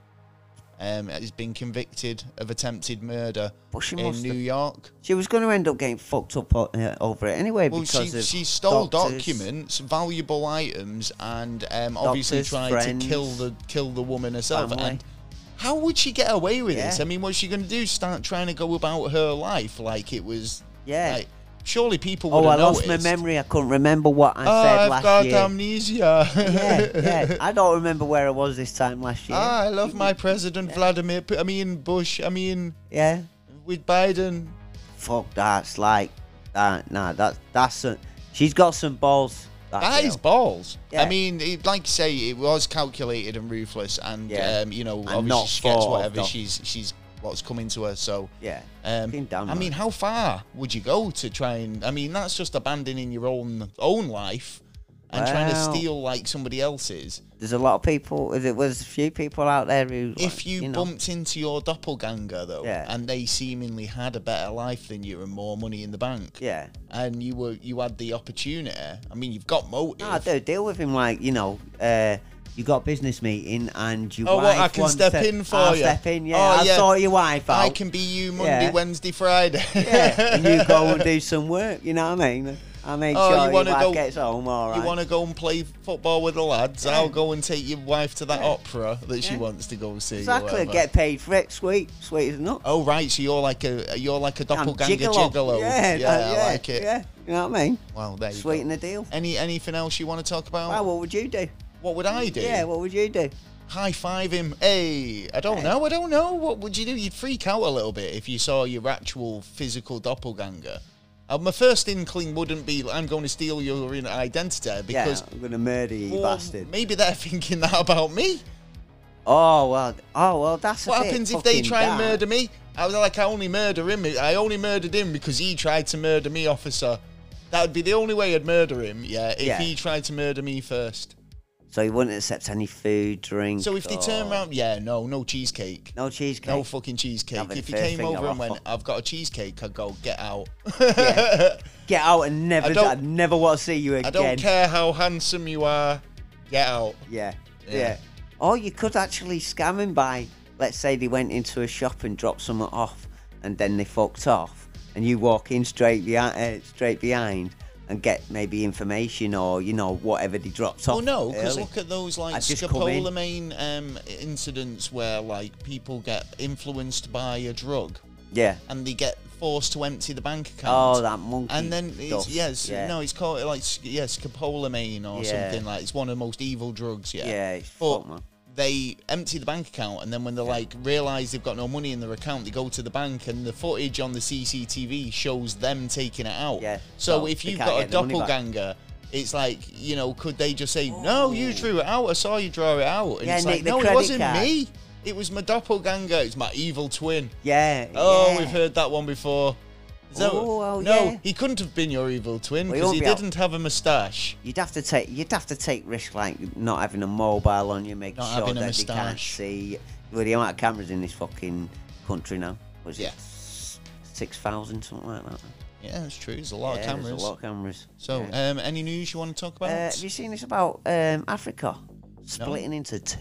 um, has been convicted of attempted murder But she in must New have- York. She was going to end up getting fucked up uh, over it anyway Well, because she, of she stole doctors. documents, valuable items, and um, obviously Doctors, tried friends, to kill the kill the woman herself. family. And how would she get away with this? Yeah. I mean, what's she going to do? Start trying to go about her life like it was? Yeah. Like, surely people would Oh, I have lost noticed. my memory. I couldn't remember what I Oh, said I've last got year. amnesia. yeah, yeah. I don't remember where I was this time last year. Ah, I love my president Vladimir. P- I mean Bush. I mean Yeah. with Biden. Fuck, that's like that. Nah, that that's a, she's got some balls. That That is girl. balls. Yeah. I mean, it, like you say, it was calculated and ruthless, and Yeah. um, you know, And obviously not she gets thought of, whatever though. she's she's what's coming to her. So, Yeah. um, Fucking damn I mean, right. how far would you go to try and? I mean, that's just abandoning your own own life and trying to Well- steal like somebody else's. There's a lot of people. There was a few people out there who. If like, you, know, bumped into your doppelganger though, Yeah. and they seemingly had a better life than you and more money in the bank, Yeah. and you were you had the opportunity. I mean, you've got motive. No, I do deal with him like you know. Uh, you got a business meeting and your Oh, wife what, I can wants step to- in for I'll you? step in, yeah. Oh, I'll yeah. sort your wife out. I can be you Monday, Yeah. Wednesday, Friday. Yeah, and you go and do some work. You know what I mean? I make Oh, sure you your wanna wife go- gets home all right. You want to go and play football with the lads? Yeah. I'll go and take your wife to that Yeah. opera that she Yeah. wants to go see. or exactly whatever. get paid for it. Sweet, sweet as nuts. Oh right, so you're like a you're like a I'm doppelganger gigolo. gigolo. Yeah, yeah, that- yeah, I like it. Yeah, you know what I mean? Well, there you Sweeten go. the deal. Any anything else you want to talk about? Well, what would you do? What would I do? Yeah, what would you do? High five him. Hey, I don't Hey. know. I don't know. What would you do? You'd freak out a little bit if you saw your actual physical doppelganger. Uh, my first inkling wouldn't be I'm going to steal your identity because yeah, I'm gonna murder you, you well, bastard. maybe they're thinking that about me. Oh well, oh well, that's a What bit happens if they fucking try and dark. murder me? I was like, I only murder him. I only murdered him because he tried to murder me, officer. That would be the only way I'd murder him. Yeah, if Yeah. he tried to murder me first. So you wouldn't accept any food, drink. So if they turn or- around, yeah, no, no cheesecake. no cheesecake. No fucking cheesecake. That'd be If the you first came thing over I'd and went, offer. I've got a cheesecake, I'd go, get out. Yeah. Get out and never. I don't- I never want to see you again. I don't care how handsome you are, get out. Yeah. Yeah. yeah, Or you could actually scam him by, let's say they went into a shop and dropped something off, and then they fucked off, and you walk in straight behind, uh, straight behind, and get maybe information or you know whatever they dropped off. Oh no, because early. look at those like I'd just come in. scopolamine um, incidents where like people get influenced by a drug Yeah. and they get forced to empty the bank account. Oh, that monkey. And then it's dust. yes, Yeah. no, it's called like s- yeah, scopolamine or Yeah. something like. It's one of the most evil drugs. Yeah, Yeah, it's but fucked, man. they empty the bank account, and then when they like realise they've got no money in their account, they go to the bank, and the footage on the C C T V shows them taking it out. Yeah, So so if they you've can't got a get the money back. doppelganger. It's like, you know, could they just say, no, you drew it out, I saw you draw it out. And Yeah, it's nick like, the no, it credit wasn't card. me. It was my doppelganger. It's my evil twin. Yeah. Oh, yeah. we've heard that one before. Is that- Oh, well, no, yeah. he couldn't have been your evil twin Well, he because won't he be out. didn't have a moustache. You'd have to take. You'd have to take risk like not having a mobile on you, make Not sure having a that they can't moustache. see. Well, the amount of cameras in this fucking country now was Yeah. it s- six thousand something like that. Yeah, that's true. There's a lot yeah, of cameras. There's a lot of cameras. So, yeah. um, any news you want to talk about? Uh, have you seen this about um, Africa splitting into two?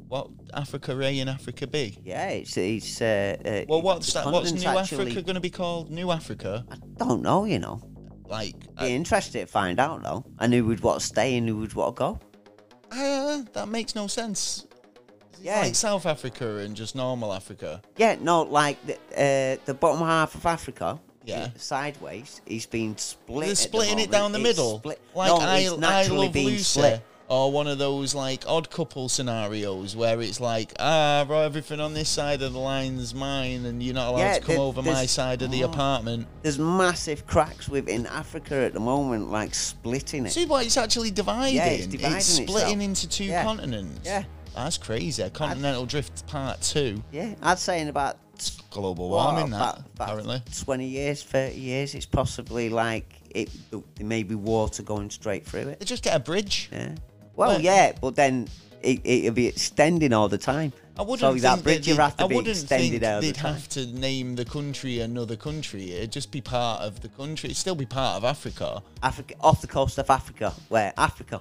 what Africa A and Africa B? Yeah, it's it's. Uh, uh, Well, what's the that? What's continent's New actually- Africa going to be called? New Africa? I don't know, you know. Like, Be interested to find out though, and who would want to stay and who would want to go. uh, that makes no sense. It's Yeah. like South Africa and just normal Africa. Yeah, no, like the uh, the bottom half of Africa. Yeah. Sideways, is being split. They're at the splitting it moment. down the It's middle. split- Like no, I, it's I naturally Love being Lucy. split. Or one of those like odd couple scenarios where it's like, ah, right, everything on this side of the line's mine, and you're not allowed Yeah, to come there- over my there's- side of the oh. apartment. There's massive cracks within Africa at the moment, like splitting it. See what it's actually dividing? Yeah, it's dividing splitting itself. into two Yeah. continents. Yeah. That's crazy. Continental Drift Part Two. Yeah, I'd say in about Global well, warming, about, that about apparently. twenty years, thirty years, it's possibly like it. There may be water going straight through it. They just get a bridge. Yeah. Well, Well- yeah, but then it, it'll be extending all the time. I wouldn't so think that bridge they'd- will have to I be wouldn't extended think all the they'd time. have to name the country another country. It'd just be part of the country. It'd still be part of Africa. Africa, off the coast of Africa, where Africa.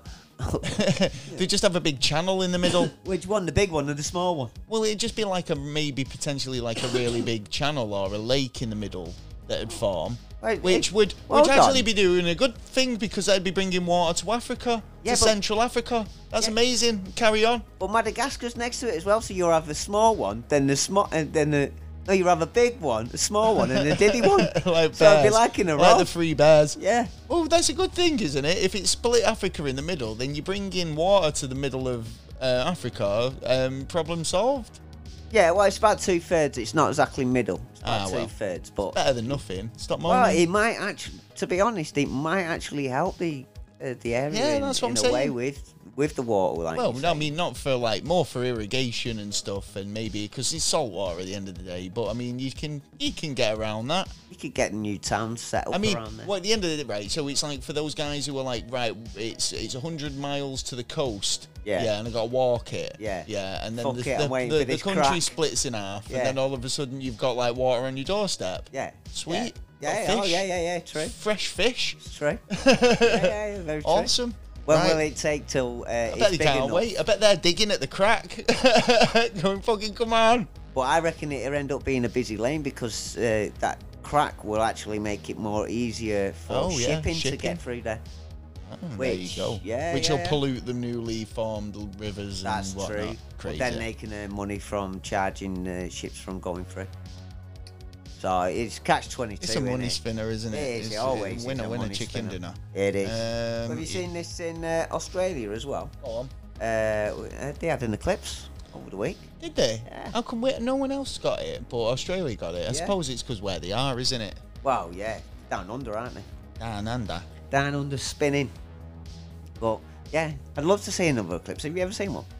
They just have a big channel in the middle. Which one, the big one or the small one? Well, it'd just be like a maybe potentially like a really big channel or a lake in the middle that'd form, Wait, which it- would well which actually done. be doing a good thing because that'd be bringing water to Africa, Yeah, to but- Central Africa. That's Yeah. amazing. Carry on. But Madagascar's next to it as well, so you'll have the small one, then the small, and then the no, you have a big one, a small one, and a diddy one. Like so it'd be bears. like in a like row. the three bears. Yeah. Well, that's a good thing, isn't it? If it's split Africa in the middle, then you bring in water to the middle of uh, Africa. Um, problem solved. Yeah, well, it's about two thirds. It's not exactly middle. It's about Ah, two well. thirds, but Better than nothing. Stop moaning. well, it might actually, to be honest, it might actually help the uh, the area Yeah, in, that's what in I'm a way saying. with with the water. Like Well, you no, I say. mean, not for like more for irrigation and stuff, and maybe because it's salt water at the end of the day. But I mean, you can you can get around that. you could get new towns set up I mean, around there. well, at the end of the day, right? So it's like for those guys who are like, right, it's it's a hundred miles to the coast. Yeah. Yeah, and I got to walk it. Yeah. Yeah, and then Fuck the, it, the, I'm waiting the, for the this country crack. splits in half, Yeah. and then all of a sudden you've got like water on your doorstep. Yeah. Sweet. Yeah. Got Yeah. Oh, fish. yeah. Yeah. Yeah. True. Fresh fish. True. yeah, yeah, yeah. Very true. Awesome. When Right. will it take till uh, I it's bet they big can't enough? wait. I bet they're digging at the crack. Going, fucking come on. But I reckon it'll end up being a busy lane because uh, that crack will actually make it more easier for Oh, yeah, shipping, to shipping. get through there. Oh, there Which- you go. yeah, Which yeah, will yeah. pollute the newly formed rivers That's and whatnot. true. Crazy. But then they can earn money from charging uh, ships from going through. So it's catch twenty-two. It's a money innit? spinner, isn't it? It is, It's it always is winner, a winner, money chicken spinner. dinner. It is. Um, Have you seen this in uh, Australia as well? Go on. Uh, they had an eclipse over the week. Did they? Yeah. How come we, no one else got it, but Australia got it? I Yeah. suppose it's because where they are, isn't it? Well, yeah, down under, aren't they? Down under. Down under spinning. But yeah, I'd love to see another eclipse. Have you ever seen one?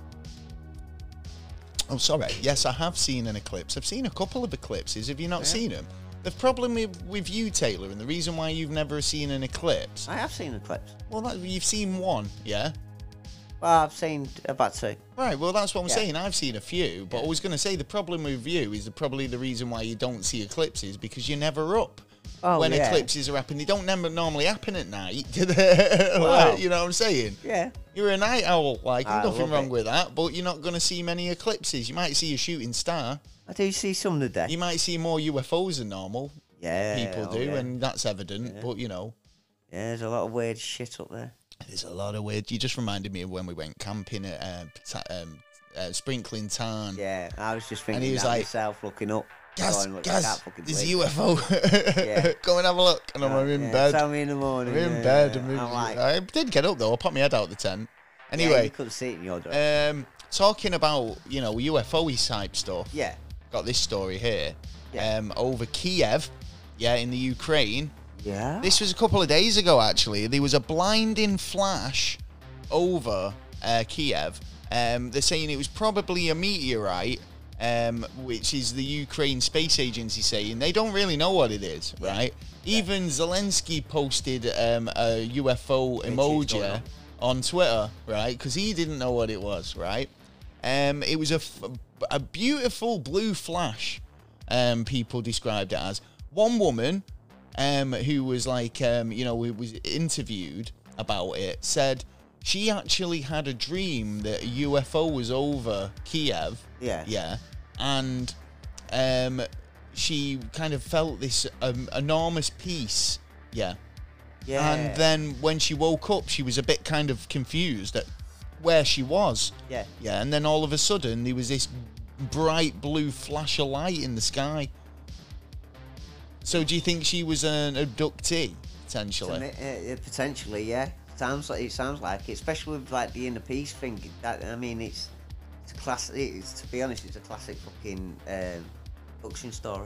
Oh, sorry. Yes, I have seen an eclipse. I've seen a couple of eclipses. Have you not Yeah. seen them? The problem with, with you, Taylor, and the reason why you've never seen an eclipse, I have seen an eclipse. well, that, you've seen one, yeah? Well, I've seen about two. Right, well, that's what I'm Yeah. saying. I've seen a few, but I was going to say the problem with you is the, probably the reason why you don't see eclipses because you're never up. Oh, when yeah. eclipses are happening, they don't never normally happen at night, do they? Like, Wow. you know what I'm saying? Yeah. You're a night owl, like, I nothing love wrong it. with that, but you're not going to see many eclipses. You might see a shooting star. I do see some today. You might see more U F Os than normal. Yeah. People oh, do, yeah. and that's evident, Yeah. but, you know. Yeah, there's a lot of weird shit up there. There's a lot of weird. You just reminded me of when we went camping at uh, ta- um, uh, Sprinkling Tarn. Yeah, I was just And thinking he was that like, myself, looking up. Gaz, going, "Look, I Gaz, can't fucking there's a believe U F O. Yeah. Go and have a look. And I'm in yeah, bed. Tell me in the morning. I'm in yeah, bed. yeah. I'm in- I'm like, I did get up, though. I popped my head out the tent. yeah, you Anyway, couldn't see it in your direction. um, talking about, you know, U F O type stuff. yeah. Got this story here. Yeah. Um, over Kiev, yeah, in the Ukraine. Yeah. This was a couple of days ago, actually. There was a blinding flash over uh, Kiev. Um, they're saying it was probably a meteorite, um, which is the Ukraine Space Agency saying they don't really know what it is, right? Even Zelensky posted um, a U F O Which is emoji going on. on Twitter, right? Because he didn't know what it was, right? Um, it was a, f- a beautiful blue flash, um, people described it as. One woman um, who was like, um, you know, who was interviewed about it said, she actually had a dream that a U F O was over Kiev. Yeah. Yeah. And um, she kind of felt this um, enormous peace. Yeah. Yeah. And then when she woke up, she was a bit kind of confused at where she was. Yeah. Yeah. And then all of a sudden, there was this bright blue flash of light in the sky. So do you think she was an abductee, potentially? To me, uh, potentially, yeah. Sounds like it sounds like it, especially with like the inner peace thing. That I mean, it's it's a classic. It's, to be honest, it's a classic fucking um, fiction story.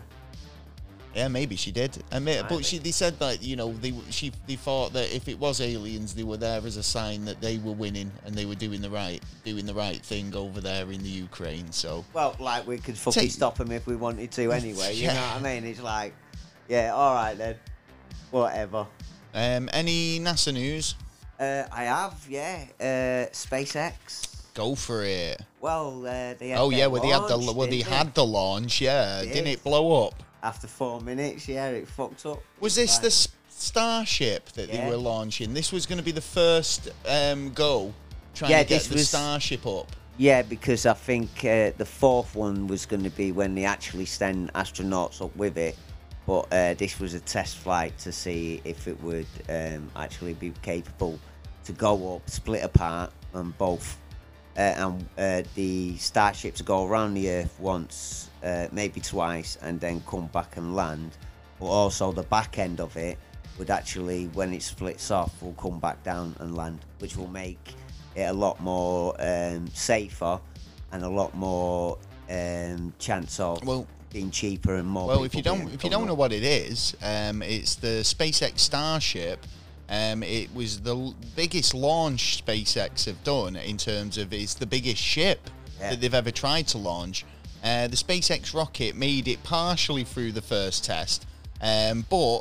Yeah, maybe she did. I mean, Might but be. she they said that, you know, they she they thought that if it was aliens, they were there as a sign that they were winning and they were doing the right doing the right thing over there in the Ukraine. So Well, like we could fucking Take- stop them if we wanted to anyway. You Yeah. know what I mean? It's like, yeah, all right then, whatever. um, any NASA news? Uh, I have, yeah. Uh, SpaceX. Go for it. Well, uh, they had Oh their yeah, well they had the launch, well they didn't had the launch. Yeah, They didn't did. it blow up? After four minutes, yeah, it fucked up. Was It's this like- the s- Starship that Yeah. they were launching? This was going to be the first um, go trying Yeah, to get this the was- Starship up. Yeah, because I think uh, the fourth one was going to be when they actually send astronauts up with it. But uh, this was a test flight to see if it would um, actually be capable to go up, split apart, and both. Uh, and uh, the Starship to go around the Earth once, uh, maybe twice, and then come back and land. But also the back end of it would actually, when it splits off, will come back down and land, which will make it a lot more um, safer and a lot more um, chance of Well, being cheaper and more. Well, if people you don't being if you come don't know up. what it is, um, it's the SpaceX Starship. Um, it was the l- biggest launch SpaceX have done in terms of it's the biggest ship Yeah. that they've ever tried to launch. Uh, the SpaceX rocket made it partially through the first test, um, but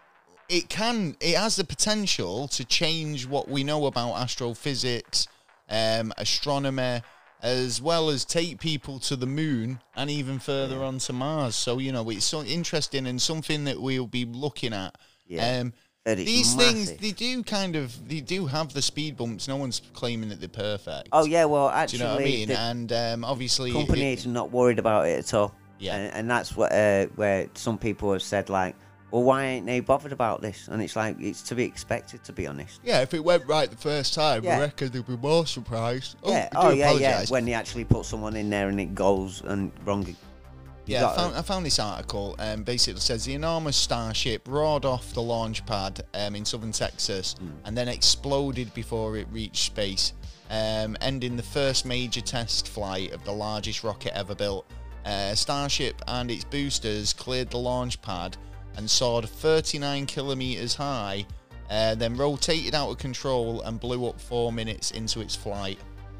it can it has the potential to change what we know about astrophysics, um, astronomy, as well as take people to the moon and even further on to Mars. So, you know, it's so interesting and something that we'll be looking at. Yeah. Um, And it's these things, massive. they do kind of, they do have the speed bumps. No one's claiming that they're perfect. Oh yeah, well Do actually, you know what I mean? the And um, obviously, it- companies are not worried about it at all. Yeah. and, and that's what uh, where some people have said like, well, why ain't they bothered about this? And it's like it's to be expected, to be honest. yeah, if it went right the first time, Yeah. I reckon they'd be more surprised. Oh, yeah. I do Oh yeah, yeah. apologise. When they actually put someone in there and it goes and wrong. you Yeah, I gotta- found, I found this article. Um, basically says the enormous Starship roared off the launch pad um, in southern Texas Hmm. and then exploded before it reached space, um, ending the first major test flight of the largest rocket ever built. Uh, Starship and its boosters cleared the launch pad and soared thirty-nine kilometers high, uh, then rotated out of control and blew up four minutes into its flight.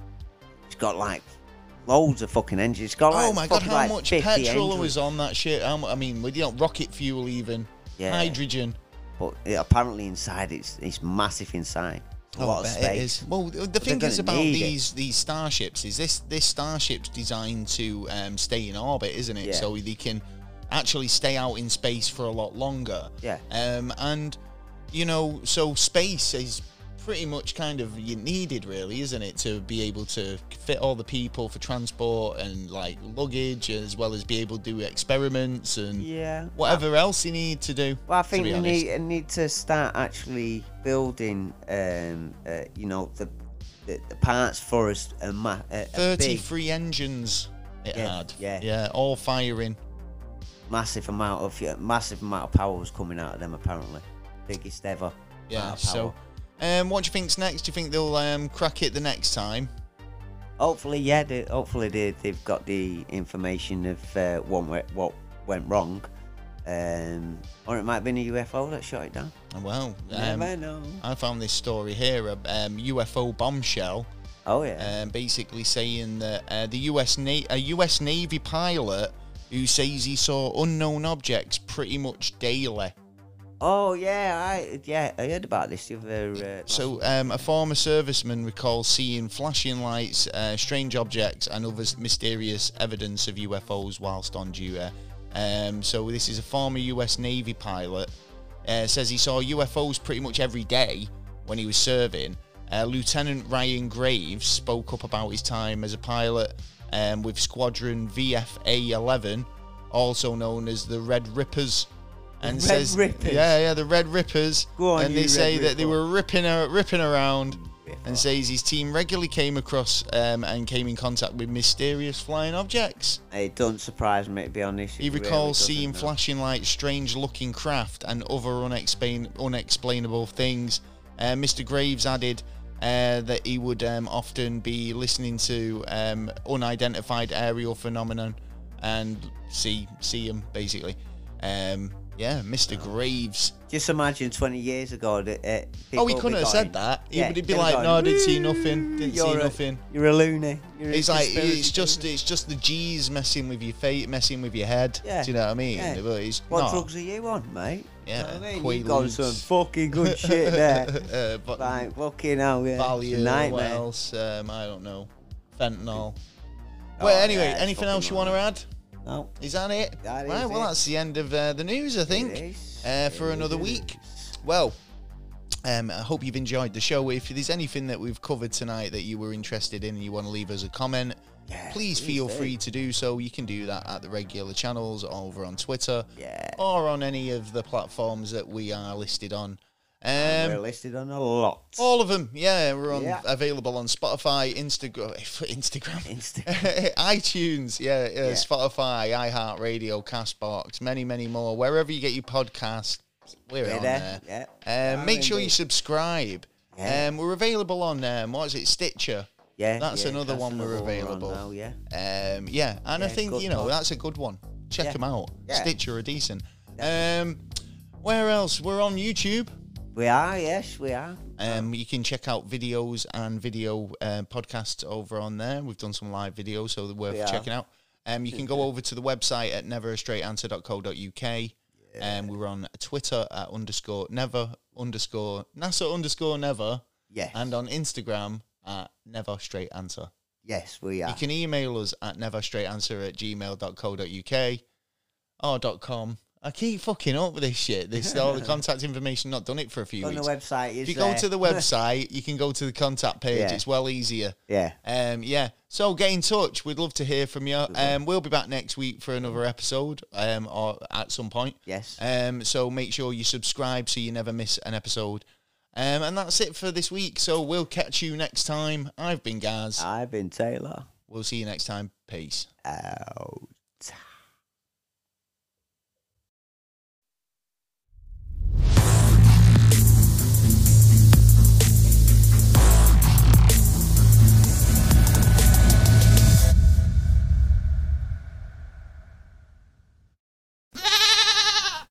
It's got like loads of fucking engines. It's got like Oh my god, fucking, how like much fifty petrol engines. was on that shit? How, mu- I mean, with you know, rocket fuel even, Yeah. hydrogen. But it, apparently inside it's it's massive inside. It's a Oh, lot of bet space. it is. Well, the thing they're is gonna about need it. these these starships is this this starship's designed to um, stay in orbit, isn't it? Yeah. So they can actually stay out in space for a lot longer. Yeah. Um, and you know, so space is pretty much kind of you needed, really, isn't it, to be able to fit all the people for transport and like luggage, as well as be able to do experiments and Yeah. whatever else you need to do. Well, I to think be we honest. need, need to start actually building, um, uh, you know, the, the the parts for us. A, ma- a, a big, thirty-three engines it Yeah, had. yeah. Yeah, all firing. massive amount of yeah, massive amount of power was coming out of them. Apparently, biggest ever. Yeah. amount of So, power. um, what do you think's next? Do you think they'll um, crack it the next time? Hopefully, yeah. They, hopefully, they they've got the information of uh, what went, what went wrong, um, or it might have been a U F O that shot it down. Well, Never um, know. I found this story here, a um, U F O bombshell, Oh yeah. um, basically saying that uh, the U S Na- a U S Navy pilot who says he saw unknown objects pretty much daily. Oh yeah, I yeah I heard about this the other. Uh, So, um, a former serviceman recalls seeing flashing lights, uh, strange objects, and other mysterious evidence of U F Os whilst on duty. Um, so, this is a former U S Navy pilot. Uh, says he saw U F Os pretty much every day when he was serving. Uh, Lieutenant Ryan Graves spoke up about his time as a pilot um, with Squadron V F A eleven, also known as the Red Rippers. And Red says, Rippers? Yeah, yeah, the Red Rippers. Go on, and you they Red say that they Ripper. were ripping, uh, ripping around. Ripper. And says his team regularly came across um, and came in contact with mysterious flying objects. It doesn't surprise me, to be honest. He It really recalls doesn't, seeing no. flashing lights, strange-looking craft, and other unexplain- unexplainable things. Uh, Mister Graves added uh, that he would um, often be listening to um, unidentified aerial phenomenon and see see them, basically. Um, yeah, Mister Graves. Just imagine twenty years ago that uh, Oh, he people couldn't be have going- said that. He Yeah, would be they'd like, going, no, I didn't see "Woo, nothing. Didn't you're see a- nothing. You're a loony. You're a It's like conspiracy it's just theorist." it's just the G's messing with your fate, messing with your head. Yeah. Do you know what I mean? Yeah. But it's What not. drugs are you on, mate? Yeah, You know what I mean? You've got Quaaludes. some fucking good shit there. uh, but Like, fucking hell, yeah. It's a Valium, what nightmare. else? Um, I don't know. Fentanyl. Oh, well, anyway, yeah, it's anything else you fucking want to add? No. Is that it? That right, is well, it. that's the end of uh, the news, I think, It is. uh, for It another is, it week. is. Well, um, I hope you've enjoyed the show. If there's anything that we've covered tonight that you were interested in and you want to leave us a comment, Yeah, please please feel do. free to do so. You can do that at the regular channels over on Twitter Yeah. or on any of the platforms that we are listed on. We're Um, listed on a lot. all of them, yeah, we're on Yeah. available on Spotify, Instagram, Instagram, Instagram. iTunes, yeah, uh, Yeah. Spotify, iHeartRadio, Castbox, many, many more. Wherever you get your podcast, we're We're on there, there. yeah. Um, Oh, make sure you indeed. subscribe. Yeah. Um, we're available on um, what is it, Stitcher? Yeah, That's yeah, another that's one we're another one available. now, yeah. Um, yeah, and I Yeah, think good you know one. that's a good one. Check Yeah. them out. Yeah. Stitcher are decent. Um, where else? We're on YouTube. We are, yes, we are. Um, you can check out videos and video uh, podcasts over on there. We've done some live videos, so they're worth We are. checking out. Um, you can go over to the website at never a straight answer dot co dot uk. Um, we're on Twitter at underscore never underscore NASA underscore never, Yes. and on Instagram at never straight answer. Yes, we are. You can email us at never straight answer at gmail dot co dot uk or .com. I keep fucking up with this shit. This all the contact information. Not done it for a few on the weeks. website, is If you go there. to the website, you can go to the contact page. Yeah. It's well easier. Yeah. Um, yeah. So get in touch. We'd love to hear from you. Um, we'll be back next week for another episode, um, or at some point. Yes. Um, so make sure you subscribe so you never miss an episode. Um, and that's it for this week. So we'll catch you next time. I've been Gaz. I've been Taylor. We'll see you next time. Peace. Out.